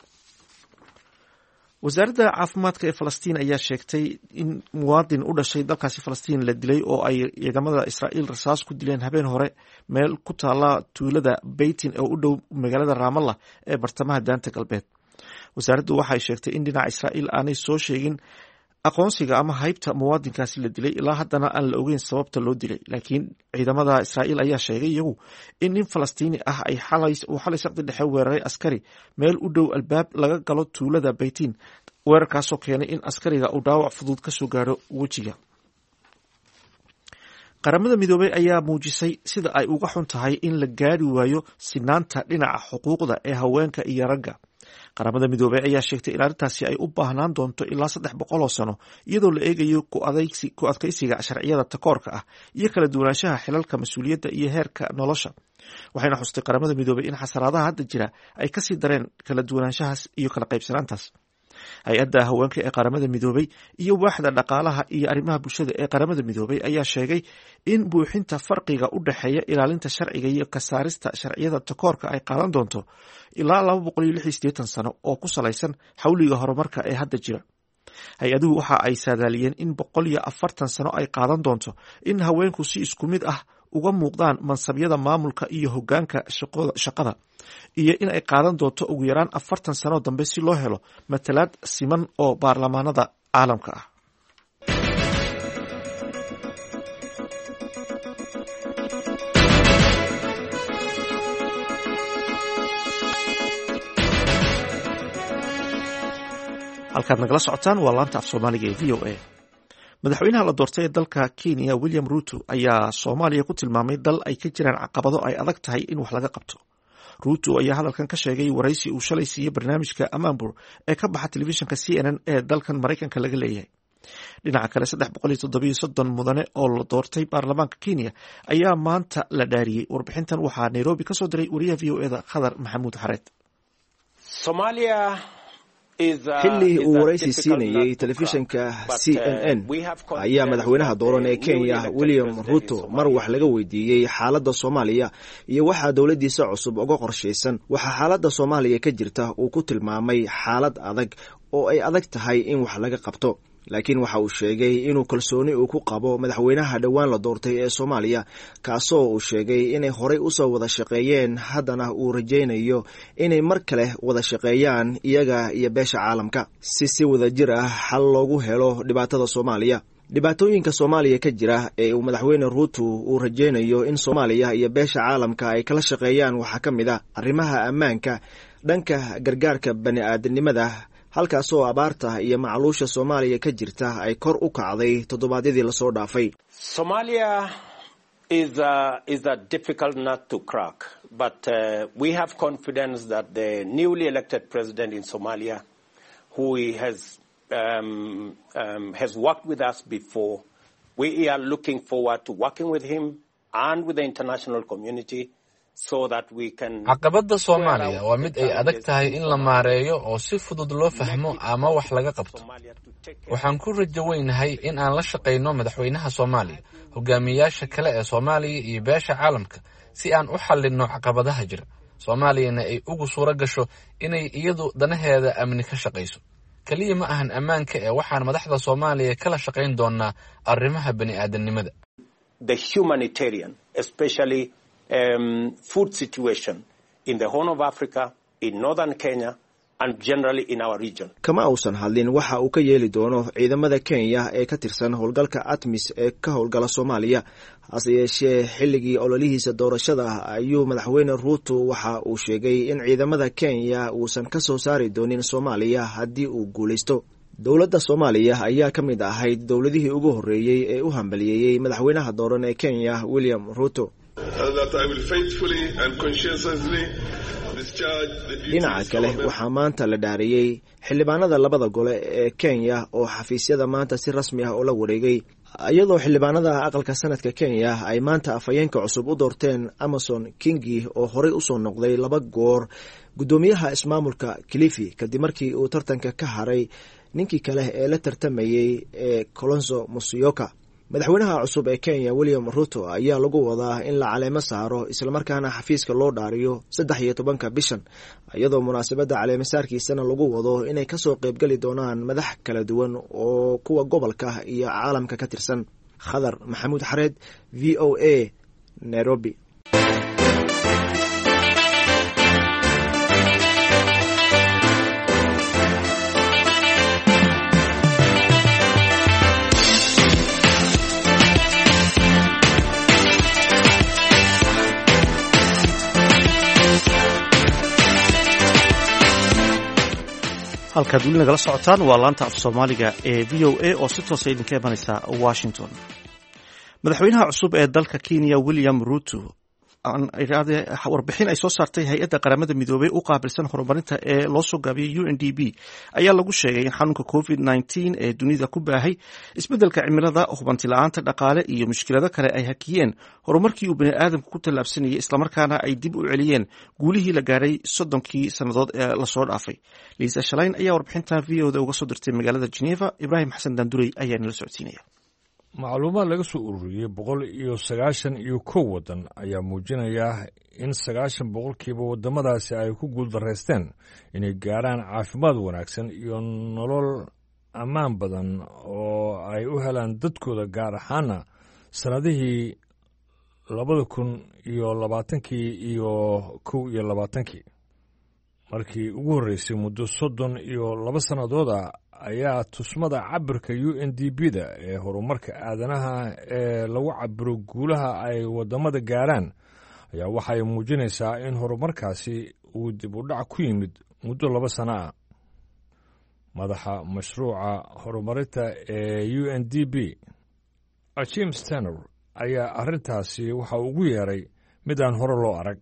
wasaaradda caafimaadka ee Falastiin ayaa sheegtay in muwaadin u dhashay dalkaasi Falastiin la dilay oo ay ciidamada Israa'iil rasaas ku dileen habeen hore meel ku taala tuulada Beitin oo u dhow magaalada Ramallah ee bartamaha daanta galbeed. wasaaraddu waxay sheegtay in dhinaca Israa'iil aanay soo sheegin aqoonsiga ama haybta muwaadinkaasi la dilay ilaa haddana aan la ogeyn sababta loo dilay, laakiin ciidamada Israa'iil ayaa sheegay iyagu in nin Falastiini ah ay xalay uu xalay saqdi dhexe weeraray askari meel u dhow albaab laga galo tuulada Beitin, weerarkaasoo keenay in askariga uu dhaawac fudud ka soo gaaro wejiga. qaramada midoobay ayaa muujisay sida ay uga xun tahay in la gaari waayo sinaanta dhinaca xuquuqda ee haweenka iyo ragga. qaramada midoobay ayaa sheegtay in arrintaasi ay u baahnaan doonto ilaa saddex boqol oo sano iyadoo la eegayo ku adkaysiga sharciyada takoorka ah iyo kala duwanaanshaha xilalka mas-uuliyadda iyo heerka nolosha. waxayna xustay qaramada midoobay in xasaraadaha hadda jira ay kasii dareen kala duwanaanshahaas iyo kala qaybsanaantaas. hay-adda haweenka ee qaramada midoobay iyo waaxda dhaqaalaha iyo arrimaha bulshada ee qaramada midoobay ayaa sheegay in buuxinta farqiga u dhexeeya ilaalinta sharciga iyo ka saarista sharciyada takoorka ay qaadan doonto ilaa laba boqol iyo lix iyo siddeetan sano oo ku salaysan xawliga horumarka ee hadda jira. hay-aduhu waxa ay saadaaliyeen in boqol iyo afartan sano ay qaadan doonto in haweenku si isku mid ah uga muuqdaan mansabyada maamulka iyo hoggaanka shaqada, iyo in ay qaadan doonto ugu yaraan afartan sano dambe si loo helo matalaad siman oo baarlamaanada caalamka ah. halkaad nagala socotaan waa laanta af soomaaliga ee v o a. madaxweynaha la doortay ee dalka Kenya William Ruto ayaa Soomaaliya ku tilmaamay dal ay ka jiraan caqabado ay adag tahay in wax laga qabto. Ruto ayaa hadalkan ka sheegay waraysi uu shalay siiyey barnaamijka Amambur ee ka baxa telefishinka C N N ee dalkan Maraykanka laga leeyahay. dhinaca kale saddex boqol iyo toddoba iyo soddon mudane oo la doortay baarlamaanka Kenya ayaa maanta la dhaariyey. warbixintan waxaa Nairobi ka soo diray wariyaha V O A da Khadar Maxamuud Xareed. Soomaaliya xilli uu waraysi siinayey telefishinka c n n ayaa madaxweynaha dooran ee Kenya William Ruto mar wax laga weydiiyey xaaladda Soomaaliya iyo waxa dowladdiisa cusub uga qorshaysan waxa xaaladda Soomaaliya ka jirta uu ku tilmaamay xaalad adag oo ay adag tahay in wax laga qabto laakiin waxa uu sheegay inuu kalsooni uu ku qabo madaxweynaha dhawaan la doortay ee Soomaaliya kaasoo uu sheegay inay horey u soo wada shaqeeyeen haddana uu rajaynayo inay mar kale wada shaqeeyaan iyaga iyo beesha caalamka si si wada jir ah xal loogu helo dhibaatada Soomaaliya dhibaatooyinka Soomaaliya ka jira ee uu madaxweyne Ruto uu rajaynayo in Soomaaliya iyo beesha caalamka ay kala shaqeeyaan waxa ka mid ah arrimaha ammaanka dhanka gargaarka bani'aadanimada halkaasoo abaarta iyo macluusha Soomaaliya ka jirta ay kor u kacday toddobaadyadii la soo dhaafay. Somalia is a is a difficult nut to crack, but uh, we have confidence that the newly elected president in Somalia, who has um, um, has worked with us before, we are looking forward to working with him and with the international community. caqabadda Soomaaliya waa mid ay adag tahay in la maareeyo oo si fudud loo fahmo ama wax laga qabto. Waxaan ku rajo weynahay in aan la shaqeyno madaxweynaha Soomaaliya, hogaamiyayaasha kale ee Soomaaliya iyo beesha caalamka si aan u xallinno caqabadaha jira. Soomaaliyana ay ugu suura gasho inay iyadu danaheeda amni ka shaqeyso. Kaliya ma ahan ammaanka ee waxaan madaxda Soomaaliya kala shaqeyn doonaa arrimaha bani'aadanimada. The humanitarian, especially Um, food situation in the Horn of Africa, in northern Kenya, and generally in our region. Kama uusan hadlin waxa uu ka yeeli doono ciidamada Kenya ee ka tirsan howlgalka ATMIS ee ka howlgala Soomaaliya. Hase yeeshee xilligii ololihiisa doorashada ayuu madaxweyne Ruto waxa uu sheegay in ciidamada Kenya uusan ka soo saari doonin Soomaaliya haddii uu guuleysto. Dowladda Soomaaliya ayaa ka mid ahayd dowladihii ugu horreeyay ee u hambaliyeeyay madaxweynaha dooran ee Kenya William Ruto. dhinaca kale waxaa maanta la dhaariyey xildhibaanada labada gole ee Kenya oo xafiisyada maanta si rasmi ah oo la wareegay iyadoo xildhibaanada aqalka sanadka Kenya ay maanta afayeenka cusub u doorteen Amason Kingi oo horey u soo noqday laba goor gudoomiyaha ismaamulka Kilifi kadib markii uu tartanka ka haray ninkii kale ee la tartamayay ee Kalonzo Musyoka. madaxweynaha cusub ee Kenya William Ruto ayaa lagu wadaa in la caleemo saaro isla markaana xafiiska loo dhaariyo saddex iyo tobanka bishan iyadoo munaasabadda caleemo saarkiisana lagu wado inay ka soo qayb gali doonaan madax kala duwan oo kuwa gobolka iyo caalamka ka tirsan. Khadar Maxamuud Xareed, V O A, Nairobi. halkaad weli nagala socotaan waa laanta af Soomaaliga ee V O A oo si toos ah idinka imanaysa Washington. Madaxweynaha cusub ee dalka Kenya William Ruto warbixin ay soo saartay hay-adda qaramada midoobay u qaabilsan horumarinta ee loo soo gaabiyey U N D P ayaa lagu sheegay in xanuunka covid nineteen ee dunida ku baahay isbeddelka cimilada, hubanti la'aanta dhaqaale iyo mushkilado kale ay hakiyeen horumarkii uu bani aadamku ku tallaabsanayay islamarkaana ay dib u celiyeen guulihii la gaadhay soddonkii sannadood ee lasoo dhaafay. Liisa Shalayn ayaa warbixintan V O da uga soo dirtay magaalada Geneva. Ibrahim Xasan Daandurey ayaa nala socodsiinaya. macluumaad laga soo ururiyey boqol iyo sagaashan iyo kow waddan ayaa muujinaya in sagaashan boqolkiiba waddamadaasi ay ku guuldaraysteen inay gaarhaan caafimaad wanaagsan iyo nolol ammaan badan oo ay u helaan dadkooda, gaar ahaana sannadihii labada kun iyo labaatankii iyo kow iyo labaatankii. markii ugu horreysay muddo soddon iyo laba sannadooda ayaa tusmada cabirka U N D P da ee horumarka aadanaha ee lagu cabiro guulaha ay waddamada gaaraan ayaa waxay muujinaysaa in horumarkaasi uu dib u dhac ku yimid muddo laba sano ah. madaxa mashruuca horumarinta ee U N D P Jim Stanner ayaa arrintaasi waxa ugu yeeray mid aan hore loo arag.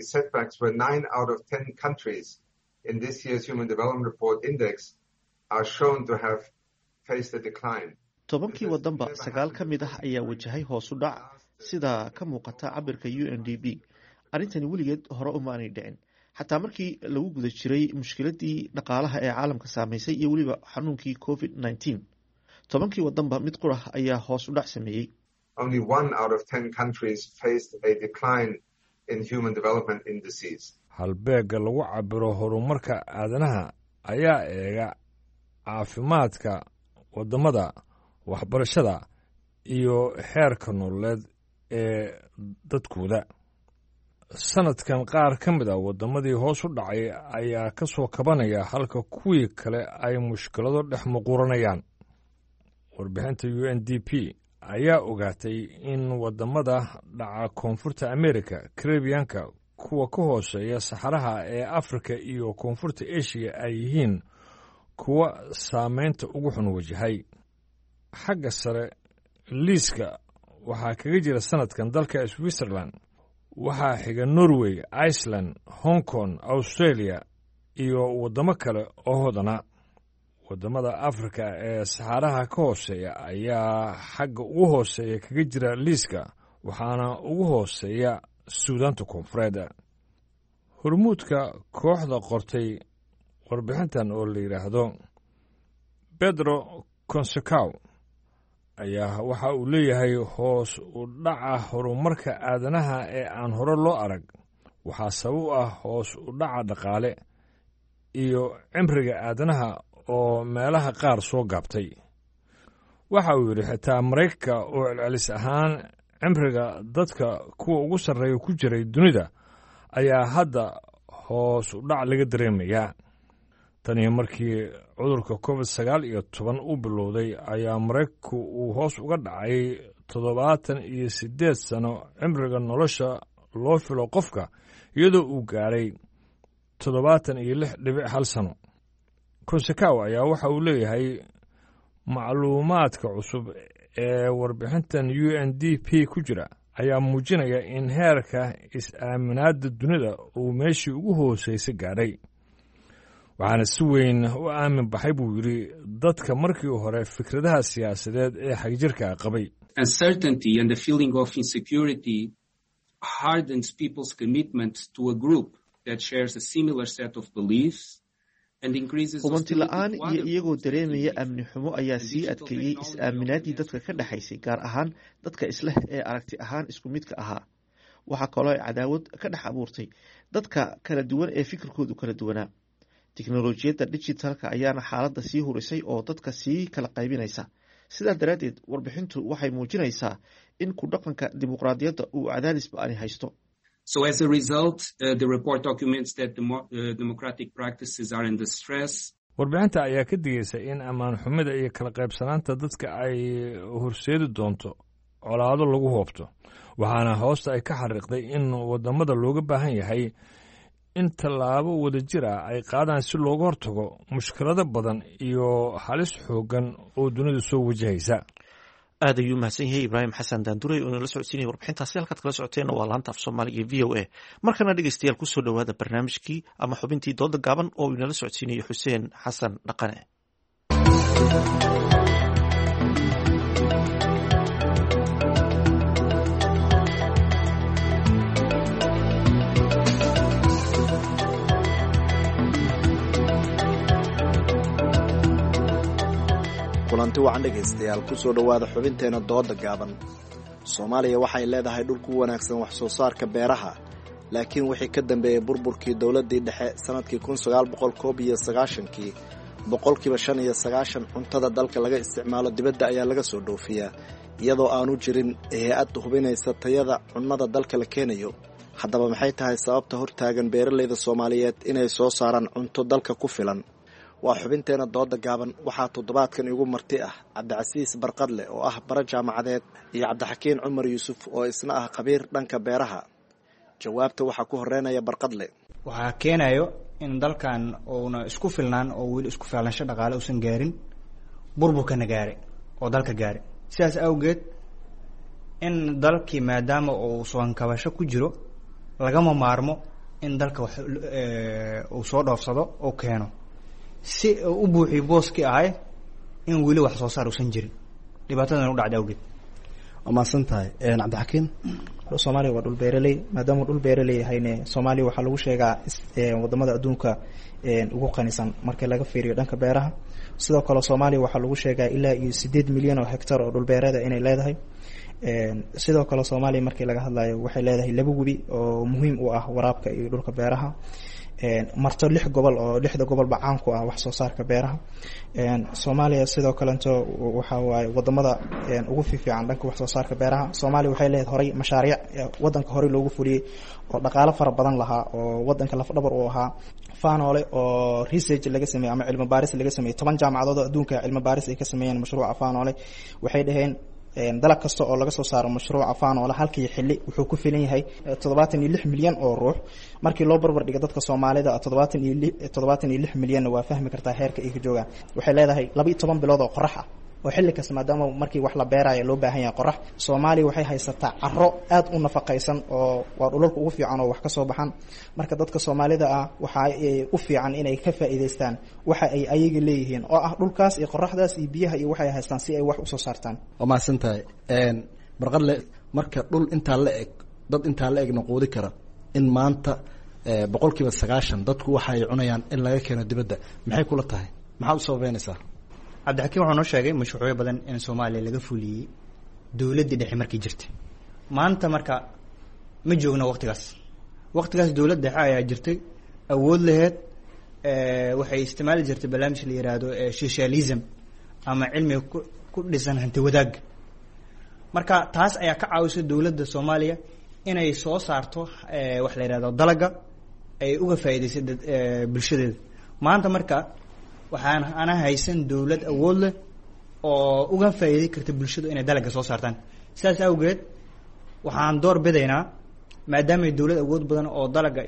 In this year's Human Development Report Index are shown to have faced a decline. tobankii waddanba sagaal ka mid ah ayaa wajahay hoos u dhac sida ka muuqata cabirka U N D P. arrintani weligeed hore uma aanay dhicin. xataa markii lagu guda jiray mushkiladii dhaqaalaha ee caalamka saameysay iyo weliba xanuunkii covid nineteen tobankii wadanba mid qurah ayaa hoos u dhac sameeyey. Only one out of ten countries faced a decline in human development indices. halbeega lagu cabiro horumarka aadanaha ayaa eega caafimaadka wadamada, waxbarashada iyo heerka nololeed ee dadkooda. sanadkan qaar ka mid a wadamadii hoos u dhacay ayaa ka soo kabanaya halka kuwii kale ay mushkilado dhex muquuranayaan. warbixinta u n d p ayaa ogaatay in wadamada dhaca koonfurta america, karibiyanka, kuwa ka hooseeya saxaraha ee afrika iyo koonfurta eshiya ay yihiin kuwa saameynta ugu xun wajahay. xagga sare liiska waxaa kaga jira sanadkan dalka switzerland, waxaa xiga norway, iceland, hong kong, australia iyo waddamo kale oo hodana. waddamada afrika ee saxaraha ka hooseeya ayaa xagga ugu hooseeya kaga jira liiska, waxaana ugu hooseeya suudaanta koonfureed. hormuudka kooxda qortay warbixintan oo la yidhaahdo pedro consecow ayaa waxa uu leeyahay hoos u dhaca horumarka aadanaha ee aan hore loo arag waxaa sabab u ah hoos u dhaca dhaqaale iyo cimriga aadanaha oo meelaha qaar soo gaabtay. waxa uu yidhi xitaa maraykanka oo celcelis ahaan cimriga dadka kuwa ugu sarreeya ku jiray dunida ayaa hadda hoos u dhac laga dareemayaa. taniyo markii cudurka covid sagaal iyo toban uu bilowday ayaa maraykanku uu hoos uga dhacay toddobaatan iyo siddeed sano cimriga nolosha loo filo qofka, iyadoo uu gaadhay toddobaatan iyo lix dhibic hal sano. consecow ayaa waxa uu leeyahay macluumaadka cusub ee warbixintan u n d p ku jira ayaa muujinaya in heerka is-aaminaadda dunida uu meeshii ugu hooseysa gaadhay. waxaana si weyn u aamin baxay buu yidhi dadka markii hore fikradaha siyaasadeed ee xagjirka qabay. uncertainty and the feeling of insecurity hardens people's commitment to a group that shares a similar set of beliefs. hubanti la-aan iyo iyagoo dareemaya amni xumo ayaa sii adkeeyey is-aaminaadii dadka ka dhexaysay, gaar ahaan dadka isleh ee aragti ahaan isku midka ahaa. waxaa kaloo ay cadaawad ka dhex abuurtay dadka kala duwan ee fikirkoodu kala duwanaa. tiknolojiyadda digitalka ayaana xaaladda sii hurisay oo dadka sii kala qaybinaysa. sidaa daraaddeed warbixintu waxay muujinaysaa in ku dhaqanka dimuqraadiyadda uu cadaadis ba-ani haysto. So as a result, uh, the report documents that the uh, democratic practices are under stress. warbixinta ayaa ka digaysa in ammaan xumida iyo kala qaybsanaanta dadka ay horseedi doonto colaado lagu hoobto. waxaana hoosta ay ka xariiqday in wadamada looga baahan yahay in tallaabo wada jir ah ay qaadaan si looga hortago mushkilado badan iyo halis xoogan oo dunida soo wajahaysa. aad ayuu mahadsan yahay ibraahim xasan daanduray oo inala socodsiinaya warbixintaasi. halkaad kala socoteenna waa laanta af soomaaliga v o a. markana dhegeystayaal kusoo dhowaada barnaamijkii ama xubintii dooda gaaban oo inala socodsiinayo xuseen xasan dhaqane. kulanti wacan dhegaystayaal kusoo dhowaada xubinteena dooda gaaban. soomaaliya waxay leedahay dhul ku wanaagsan wax soo saarka beeraha, laakiin wixii ka dambeeyey burburkii dowladdii dhexe sanadkii kun sagaal boqol koob iyo sagaashankii boqolkiiba shan iyo sagaashan cuntada dalka laga isticmaalo dibadda ayaa laga soo dhoofiyaa, iyadoo aanu jirin hay-ad hubinaysa tayada cunnada dalka la keenayo. haddaba maxay tahay sababta hortaagan beeralayda soomaaliyeed inay soo saaraan cunto dalka ku filan? waa xubinteena dooda gaaban. waxaa toddobaadkan igu marti ah cabdicasiis barqadle oo ah bara jaamacadeed iyo cabdixakiin cumar yuusuf oo isna ah khabiir dhanka beeraha. jawaabta waxaa ku horeynaya barqadle. waxaa keenayo in dalkan uuna isku filnaan oo weli isku filnaansho dhaqaale uusan gaarin, burburkana gaare oo dalka gaare. sidaas awgeed in dalkii maadaama uu soonkabasho ku jiro lagama maarmo in dalka wax uu soo dhoofsado oo keeno si u buuxiyo booskii ahay in weli wax soo saar uusan jirin. dhibaatadan u dhacday awgeed waa mahadsan tahay cabdixakiin. soomaaliya waa dhul beeraley, maadaama dhul beeraley yahayne soomaaliya waxaa lagu sheegaa wadamada adduunka ugu qanisan marka laga fiiriyo dhanka beeraha. sidoo kale soomaaliya waxaa lagu sheegaa ilaa iyo sideed milyan oo hectar oo dhul beereeda inay leedahay. sidoo kale soomaaliya markii laga hadlayo waxay leedahay laba webi oo muhiim u ah waraabka iyo dhulka beeraha, marto lix gobol oo lixda gobolba caan ku ah wax soo saarka beeraha. soomaaliya sidoo kalento waxa waaye wadamada ugu fiifiican dhanka wax soo saarka beeraha. soomaaliya waxay leedahay horay mashaariic wadanka horey loogu fuliyey oo dhaqaalo fara badan lahaa oo wadanka lafdhabar u ahaa. faanoole oo research laga sameeyey ama cilmi baaris laga sameeyey toban jaamacadood oo adduunka cilmi baaris ay ka sameeyeen mashruuca faanoole waxay dhaheen dalag kasta oo laga soo saaro mashruuca faanoole halkii xilli wuxuu ku filan yahay toddobaatan iyo lix milyan oo ruux. markii loo barbar dhigo dadka Soomaalida toddobaatan iyo lix toddobaatan iyo lix milyan waa fahmi kartaa heerka ay ka joogaan. waxay leedahay laba iyo toban bilood oo qorax ah oo xilli kasta maadaama markii wax la beerayo loo baahan yahay qorax. Soomaaliya waxay haysataa carro aad u nafaqaysan oo waa dhulalka ugu fiican oo wax ka soo baxan. marka dadka Soomaalida ah waxa ay u fiican inay ka faa'iideystaan waxa ay ayaga leeyihiin oo ah dhulkaas iyo qoraxdaas iyo biyaha iyo waxay haystaan si ay wax u soo saartaan. waa mahadsantahay een barqadle marka dhul inta la eg dad inta la eg noqoodi kara in maanta boqolkiiba sagaashan dadku waxa ay cunayaan in laga keeno dibadda maxay kula tahay maxaa u sababeynaysaa? cabdixakiin wuxuu noo sheegay mashruucyo badan in Soomaaliya laga fuliyey dawladda dhexe markii jirtay. maanta marka ma joogno waqtigaas waqtigaas dawladda dhexe ayaa jirtay awood lahayd ee waxay isticmaali jirtay barnaamij la yiraahdo socialism ama cilmi ku dhisan hanti wadaag. marka taas ayaa ka caawisay dawladda Soomaaliya inay soo saarto wax la yiraahdo dalaga ay uga faa'iideyso bulshadeeda. maanta marka waxaan ana haysan dawlad awood leh oo uga faa'iideey karta bulshada inay dalaga soo saartaan. sidaas awgeed waxaan door bidaynaa maadaama dawlad awood badan oo dalaga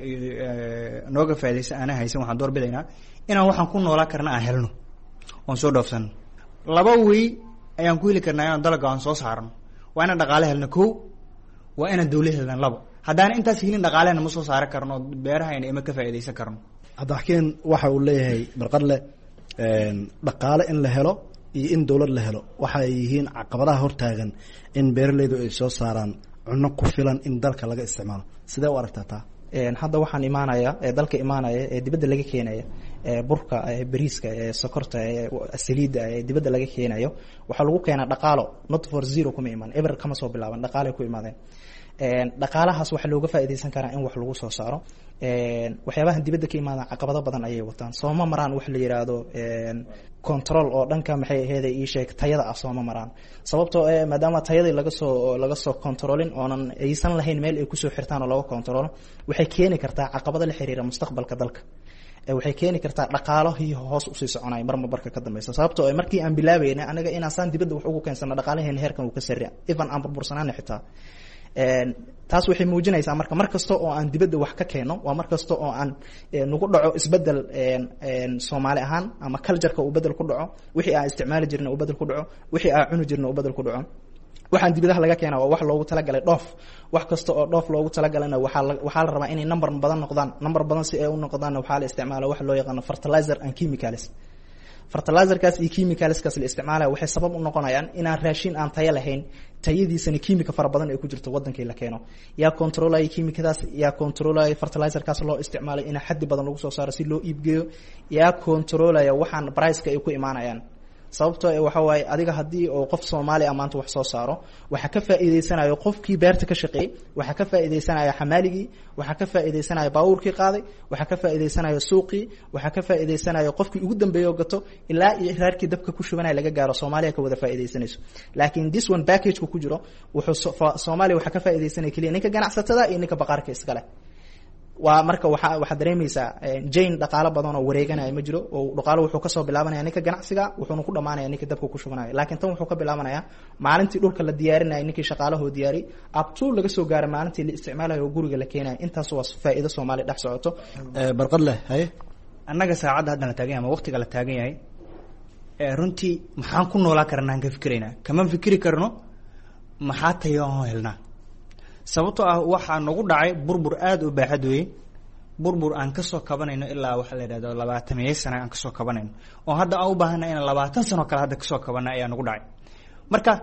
nooga faa'iideysa ana haysan waxaan door bidaynaa inaan waxaan ku noolaa karna aan helno oon soo dhoofsan. laba way ayaan ku heli karnaa inaan dalaga aan soo saarno. waa inaan dhaqaale helno kow, waa inaan dawlad helno labo. haddaan intaas helin dhaqaalena ma soo saaran karno beerahayna ima ka faa'iideysan karno. cabdixakiin waxa uu leeyahay barqadle dhaqaale in la helo iyo in dawlad la helo waxa ay yihiin caqabadaha hortaagan in beeralaydu ay soo saaraan cunno ku filan in dalka laga isticmaalo. sidee u aragtaa taa? hadda waxaan imaanaya ee dalka imaanaya ee dibadda laga keenaya ee burka ee bariiska ee sokorta ee saliidda ee dibadda laga keenayo waxaa lagu keenaa dhaqaalo not for zero kuma iman ever kama soo bilaaban dhaqaale ku imaadeen. dhaqaalahaas waxa looga faa'iideysan karaa in wax lagu soo saaro. waxyaabaha dibadda ka imaada caqabado badan ayay wataan. sooma maraan wax la yiraahdo control oo dhanka maxay ahayd ii sheeg tayada ah sooma maraan. sababtoo ah maadaama tayada laga soo laga soo controlin oonan aysan lahayn meel ay ku soo xirtaan oo laga control waxay keeni kartaa caqabado la xiriira mustaqbalka dalka. waxay keeni kartaa dhaqaalahii hoos u sii soconay marma barka ka dambaysa. sababtoo ah markii aan bilaabayna anaga inaan saan dibadda wax ugu keensano dhaqaalaheena heerkan uu ka sarreeya even aan burbursanaan xitaa taas waxay muujinaysaa marka mar kasta oo aan dibadda wax ka keeno waa mar kasta oo aan nagu dhaco isbedel Soomaali ahaan ama culture-ka uu bedel ku dhaco wixii aan isticmaali jirnay uu bedel ku dhaco wixii aan cuni jirnay uu bedel ku dhaco. waxaan dibadaha laga keenaa waa wax loogu talagalay dhoof. wax kasta oo dhoof loogu talagalana waxaa waxaa la rabaa inay number badan noqdaan. number badan si ay u noqdaan waxaa la isticmaalaa wax loo yaqaan fertilizer and chemicals. fertilizerkaas iyo chemicalskaas la isticmaalaya waxay sabab u noqonayaan inaan raashin aan tayo lahayn tayadiisana kiimika fara badan ay ku jirto wadankii la keeno. yaa controlaya kiimikadaas, yaa controlaya fertilizerkaas loo isticmaalay in xaddi badan lagu soo saaro si loo iibgeeyo, yaa controlaya waxaan price-ka ay ku imaanayaan. sababtoo ah waxa waaye adiga hadii oo qof Soomaali ah maanta wax soo saaro waxa ka faa'iideysanayo qofkii beerta ka shaqeeyay, waxa ka faa'iideysanaya xamaaligii, waxa ka faa'iideysanaya baawurkii qaaday, waxa ka faa'iideysanaya suuqii, waxa ka faa'iideysanaya qofkii ugu dambeeyay oo gato ilaa iyo raarkii dabka ku shubanay laga gaaro Soomaaliya ka wada faa'iideysanayso. laakiin this one package ku jiro wuxuu Soomaaliya waxa ka faa'iideysanaya kaliya ninka ganacsatada iyo ninka baqaarka iska leh. waa marka waxa waxa dareemaysaa jane dhaqaale badan oo wareeganaya ma jiro oo dhaqaale wuxuu ka soo bilaabanaya ninka ganacsiga wuxuuna ku dhamaanaya ninka dabka ku shubanaya. laakiin tan wuxuu ka bilaabanayaa maalintii dhulka la diyaarinaya ninkii shaqaalaha diyaari up to laga soo gaaro maalintii la isticmaalayo guriga la keenayo. intaas waa faa'iido Soomaali dhex socoto. ee barqad leh hay annaga saacada hadda la taagan ama waqtiga la taagan yahay ee runtii maxaan ku noolaa karnaa ka fikirayna kama fikiri karno maxaa tayo helnaa. sababtoo ah waxa nagu dhacay burbur aad u baaxad weyn burbur aan ka soo kabanayno ilaa waxa la yiraahdo labaatan sano aan ka soo kabanayno oo hadda aan u baahanahay in labaatan sano kale hadda ka soo kabana ayaa nagu dhacay. marka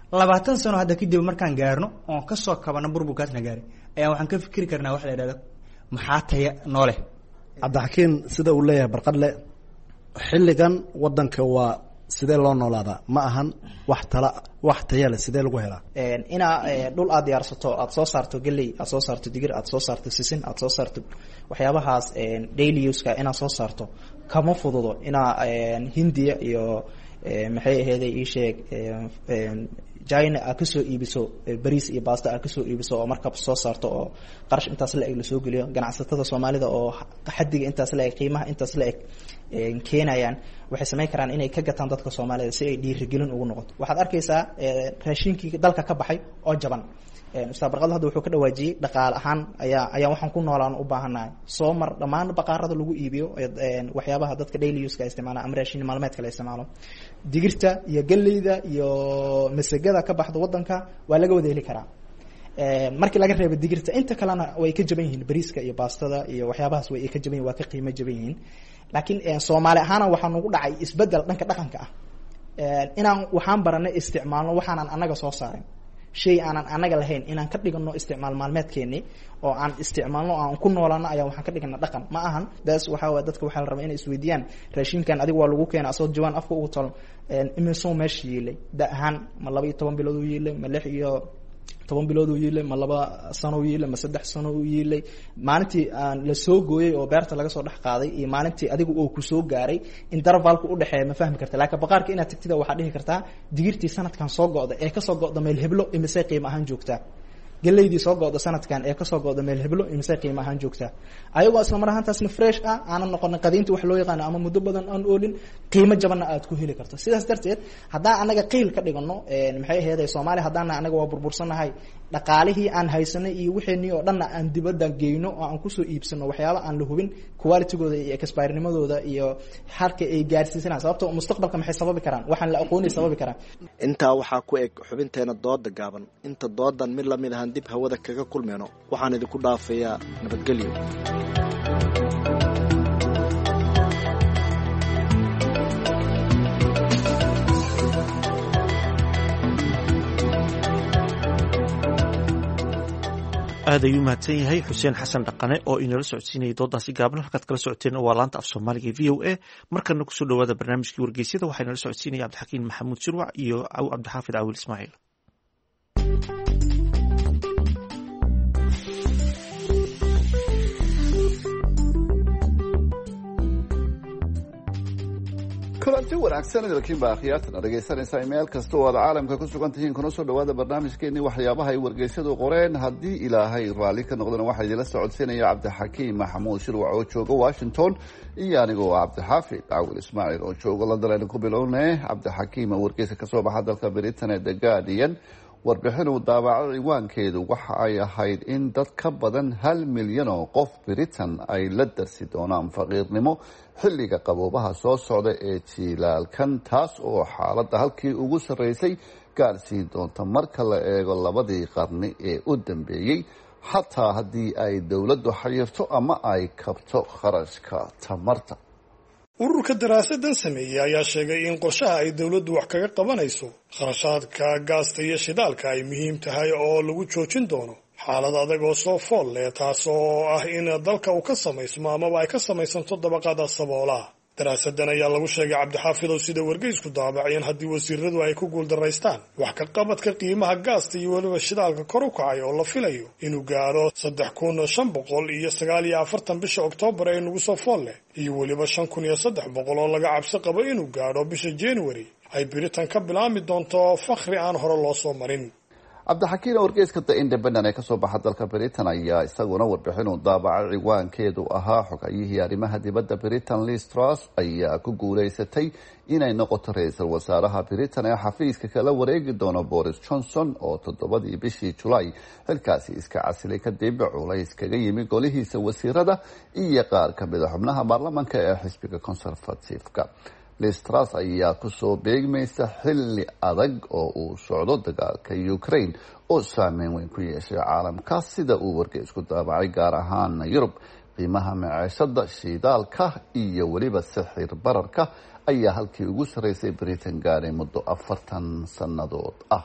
labaatan sano hadda kadib markaan gaarno oon kasoo kabano burburkaasna gaaray ayaa waxaan ka fikiri karnaa wax la yidhahdo maxaa taya noole. cabdixakiin sida uu leeyahay barqadle xilligan wadanka waa sidee loo noolaadaa ma ahan wax tala wax taya leh sidee lagu helaa inaa dhul aad diyaarsato aad soo saarto galley aad soo saarto digir aad soo saarto sisin aad soo saarto waxyaabahaas daily use-ka inaad soo saarto kama fududo inaa hindiya iyo maxay aheeday ii sheeg china aad kasoo iibiso bariis iyo baasta aad kasoo iibiso oo markab soo saarto oo qarash intaas la eg lasoo geliyo ganacsatada soomaalida oo xadiga intaas la eg qiimaha intaas la eg keenayaan waxay samayn karaan inay ka gataan dadka soomaalida si ay dhiirigelin ugu noqoto. waxaad arkaysaa raashinkii dalka ka baxay oo jaban. ustaad barqadle hadda wuxuu ka dhawaajiyey dhaqaale ahaan ayaa ayaa waxaan ku noolaan u baahanahay soo mar dhammaan baqaarada lagu iibiyo waxyaabaha dadka daily use-ka isticmaala ama raashin maalmeedka la isticmaalo digirta iyo galleyda iyo masagada ka baxda wadanka waa laga wada heli karaa markii laga reebo digirta inta kalena way ka jaban yihiin bariiska iyo baastada iyo waxyaabahaas way ka jaban yihiin waa ka qiimo jaban yihiin laakiin Soomaali ahaan waxaa nagu dhacay isbedel dhanka dhaqanka ah inaan waxaan baranay isticmaalno waxaanan anaga soo saarin shay aanan anaga lahayn inaan ka dhigano isticmaal maalmeedkeeni oo aan isticmaalno aan ku noolaano ayaa waxaan ka dhigana dhaqan ma ahan daas waxa waa dadka waxa la rabaa inay isweydiiyaan raashinkan adiga waa lagu keenaa asoo jawaan afka ugu talo imisoo meesh yeelay daahan ma laba iyo toban bilood uu yeelay ma lix iyo toban bilood uu yeelay ma laba sano uu yeelay ma saddex sano uu yeelay maalintii aan la soo gooyay oo beerta laga soo dhex qaaday iyo maalintii adigu oo ku soo gaaray intervalku u dhaxeeya ma fahmi kartaa laakiin baqaarka inaad tagtida waxa dhihi kartaa digirtii sanadkan soo go'da ee ka soo go'da meel heblo imise qiimo ahaan joogtaa galeydii soo go'da sanadkan ee ka soo go'da meel heblo imise qiimo ahaan joogtaa ayagoo isla mar ahaantaasna fresh ah aanan noqon qadiintii wax loo yaqaan ama muddo badan aan oolin qiimo jaban aad ku heli karto sidaas darteed haddaan anaga qiil ka dhigano maxay ahayd Soomaali haddaan anaga waa burbursanahay dhaqaalihii aan haysanay iyo wixii oo dhan aan dibadda geeyno oo aan ku soo iibsano waxyaabo aan la hubin quality-gooda iyo expiry-nimadooda iyo halka ay gaarsiisanayaan sababtoo mustaqbalka maxay sababi karaan waxaan la aqoonay sababi karaan. intaa waxaa ku eg xubinteena dooda gaaban inta doodan mid la mid ah dib hawada kaga kulmeeno waxaan idinku dhaafayaa nabadgelyo. aad ayuu mahadsan yahay xuseen xasan dhaqane oo inala socodsiinayay doodaasi gaaban halkaad kala socoteen waa laanta af soomaaliga v o a markana kusoo dhawaada barnaamijkii wargeysyada waxaa inala socodsiinaya cabdixakiin maxamuud shirwac iyo cabdixaafid caawil ismaaciil. kulanti wanaagsan idalkiin baa akhyaartana dhegaysanaysaa meel kasta oo aad caalamka ku sugan tihiin kuna soo dhawaada barnaamijkeenii waxyaabaha ay wargeysyadu qoreen haddii ilaahay raalli ka noqdana waxaa idinla socodsiinaya cabdixakiim maxamuud shirwac oo jooga washington iyo anigoo cabdixaafid cawil ismaaciil oo jooga london aynu ku bilowne cabdixakiim wargeysa kasoo baxa dalka britain ee the guardian warbixin uu daabaco ciwaankeedu waxa ay ahayd in dad ka badan hal milyan oo qof britain ay la darsi doonaan faqiirnimo xilliga qaboobaha soo socda ee jiilaalkan taas oo xaaladda halkii ugu sarreysay gaarsiin doonta marka la eego labadii qarni ee u dambeeyey xataa haddii ay dowladdu xayirto ama ay kabto kharashka tamarta. ururka daraasadan sameeyey ayaa sheegay in qorshaha ay dowladdu wax kaga qabanayso kharashaadka gaasta iyo shidaalka ay muhiim tahay oo lagu joojin doono xaalad adag oo soo fool leh taas oo ah in dalka uu ka samaysmo amaba ay ka samaysanto dabaqada saboolaha. daraasadan ayaa lagu sheegay cabdixaafidow sida wargeysku daabaceen haddii wasiiradu ay ku guuldaraystaan wax ka qabadka qiimaha gaasta iyo weliba shidaalka kor u kacay oo la filayo inuu gaadho saddex kun shan boqol iyo sagaal iyo afartan bisha oktoobar ee nagu soo fool leh iyo weliba shan kun iyo saddex boqol oo laga cabsi qabo inuu gaadho bisha january ay Britain ka bilaami doonto fakhri aan hore loo soo marin. cabdixakiin wargeyska the independent ee kasoo baxa dalka britain ayaa isaguna warbixin uu daabacay ciwaankeedu ahaa xogayihii arrimaha dibadda britain Liz Truss ayaa ku guuleysatay inay noqoto ra-iisul wasaaraha britain ee xafiiska kala wareegi doono Boris Johnson oo toddobadii bishii Julaay xilkaasi iska casilay kadib culays kaga yimi golihiisa wasiirada iyo qaar ka mid ah xubnaha baarlamaanka ee xisbiga conservative-ka. Liz Truss ayaa kusoo beegmaysa xilli adag oo uu socdo dagaalka Ukraine oo saameyn weyn ku yeeshay caalamka sida uu wargeysku daabacay gaar ahaan Yurub. qiimaha maciishada shidaalka iyo weliba sixir bararka ayaa halkii ugu sarreysay Britain gaaray muddo afartan sannadood ah.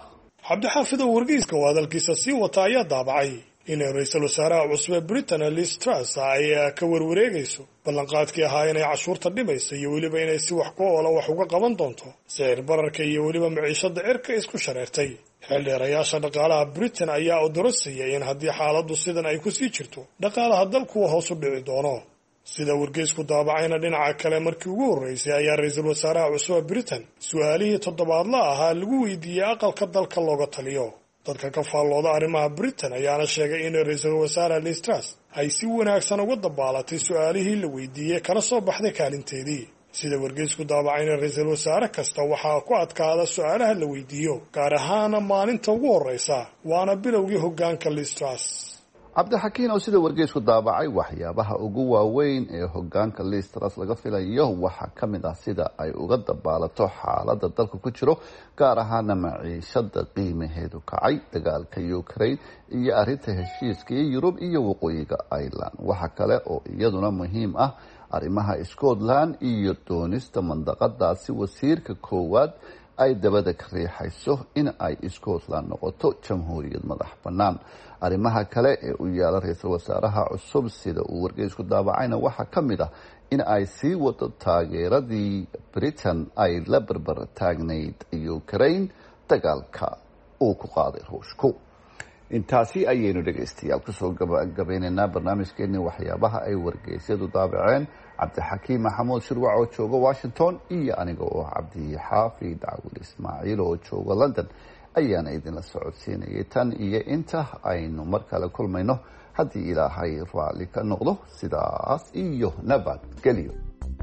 cabdixaafid oo wargeyska oo hadalkiisa sii wata ayaa daabacay in ra-iisul wasaaraha cusub ee britain Liz Truss ay ka warwareegayso ballanqaadkii ahaa inay cashuurta dhimayso iyo weliba inay si wax ku oola wax uga qaban doonto sicir bararka iyo weliba maciishada cirka isku shareertay. xildheerayaasha dhaqaalaha britain ayaa odorosaya in haddii xaaladdu sidan ay ku sii jirto dhaqaalaha dalku hoos u dhici doono. sida wargeysku daabacayna dhinaca kale markii ugu horreysay ayaa ra-iisul wasaaraha cusub ee britain su-aalihii toddobaadla ahaa lagu weydiiyey aqalka dalka looga taliyo. dadka ka faallooda arrimaha britain ayaana sheegay in ra-iisul wasaare Liz Truss ay si wanaagsan uga dabaalatay su-aalihii la weydiiyey kana soo baxday kaalinteedii. sida wargeysku daabacayna ra-iisul wasaare kasta waxaa ku adkaada su-aalaha la weydiiyo gaar ahaana maalinta ugu horreysa waana bilowgii hoggaanka Liz Truss. cabdixakiin oo sida wargeysku daabacay waxyaabaha ugu waaweyn ee hoggaanka Liz Truss laga filayo waxaa ka mid ah sida ay uga dabaalato xaaladda dalka ku jiro gaar ahaana maciishada qiimaheedu kacay, dagaalka Ukraine iyo arrinta heshiiska Yurub iyo waqooyiga Ireland. waxa kale oo iyaduna muhiim ah arrimaha Scotland iyo doonista mandaqadaasi wasiirka koowaad ay dabada ka riixayso in ay Scotland noqoto jamhuuriyad madax bannaan. arrimaha kale ee u yaala ra-iisul wasaaraha cusub sida uu wargeysku daabacayna waxaa ka mid ah in ay sii wado taageeradii Britain ay la barbar taagnayd Ukraine dagaalka uu ku qaaday Ruushku. intaasi ayaynu dhegaystayaal kusoo gabagabeynaynaa barnaamijkeennii waxyaabaha ay wargeysyadu daabaceen. cabdixakiim maxamuud shirwac oo jooga Washington iyo aniga oo cabdixaafid cawil ismaaciil oo jooga London ayaana idinla socodsiinayay tan iyo inta aynu mar kale kulmayno haddii ilaahay raalli ka noqdo. sidaas iyo nabadgelyo.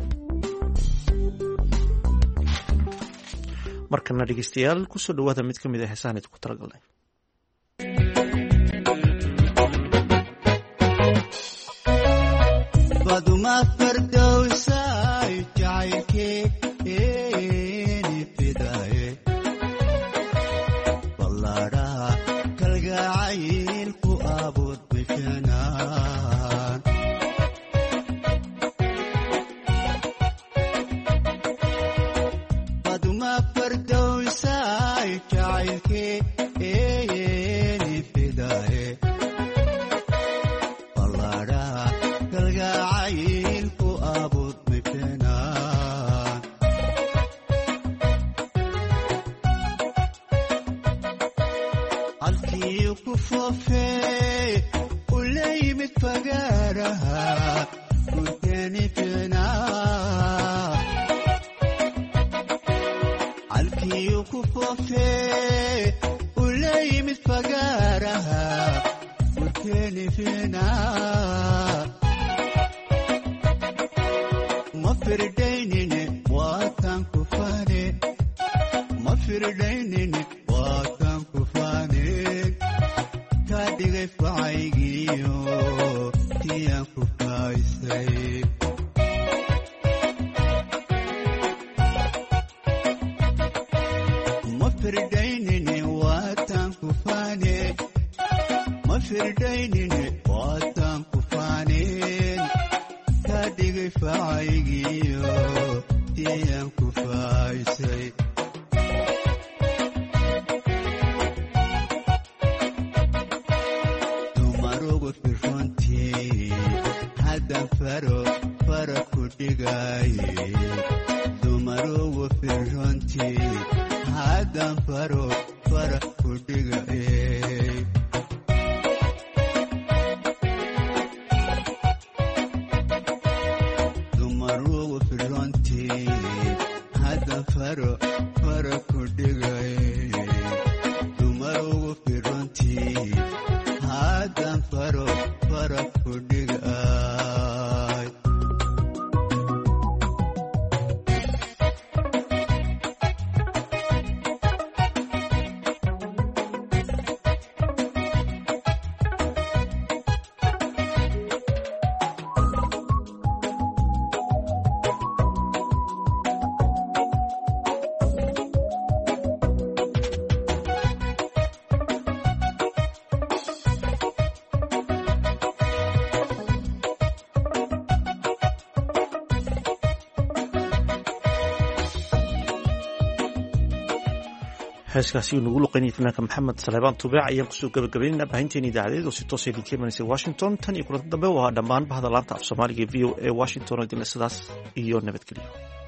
markana dhegeystayaal kusoo dhawaada mid ka mid ah heesahan idinku talagalnay. baduma fardowsay jacaylkee eeni fidaye ballaadhaha kalgacayl ku abuud bishanaan baduma fardowsay jacaylkee eeni fidaye heeskaasi uu nagu luqaynayay fanaanka maxamed saleebaan tubeec ayaan kusoo gabagabaynayna baahinteena idaacadeed oo si toosa idinka imanaysa washington tan iyo kulanta dambe waa dhammaan bahda laanta af soomaaliga v o a washington oo idinle sidaas iyo nabadgelyo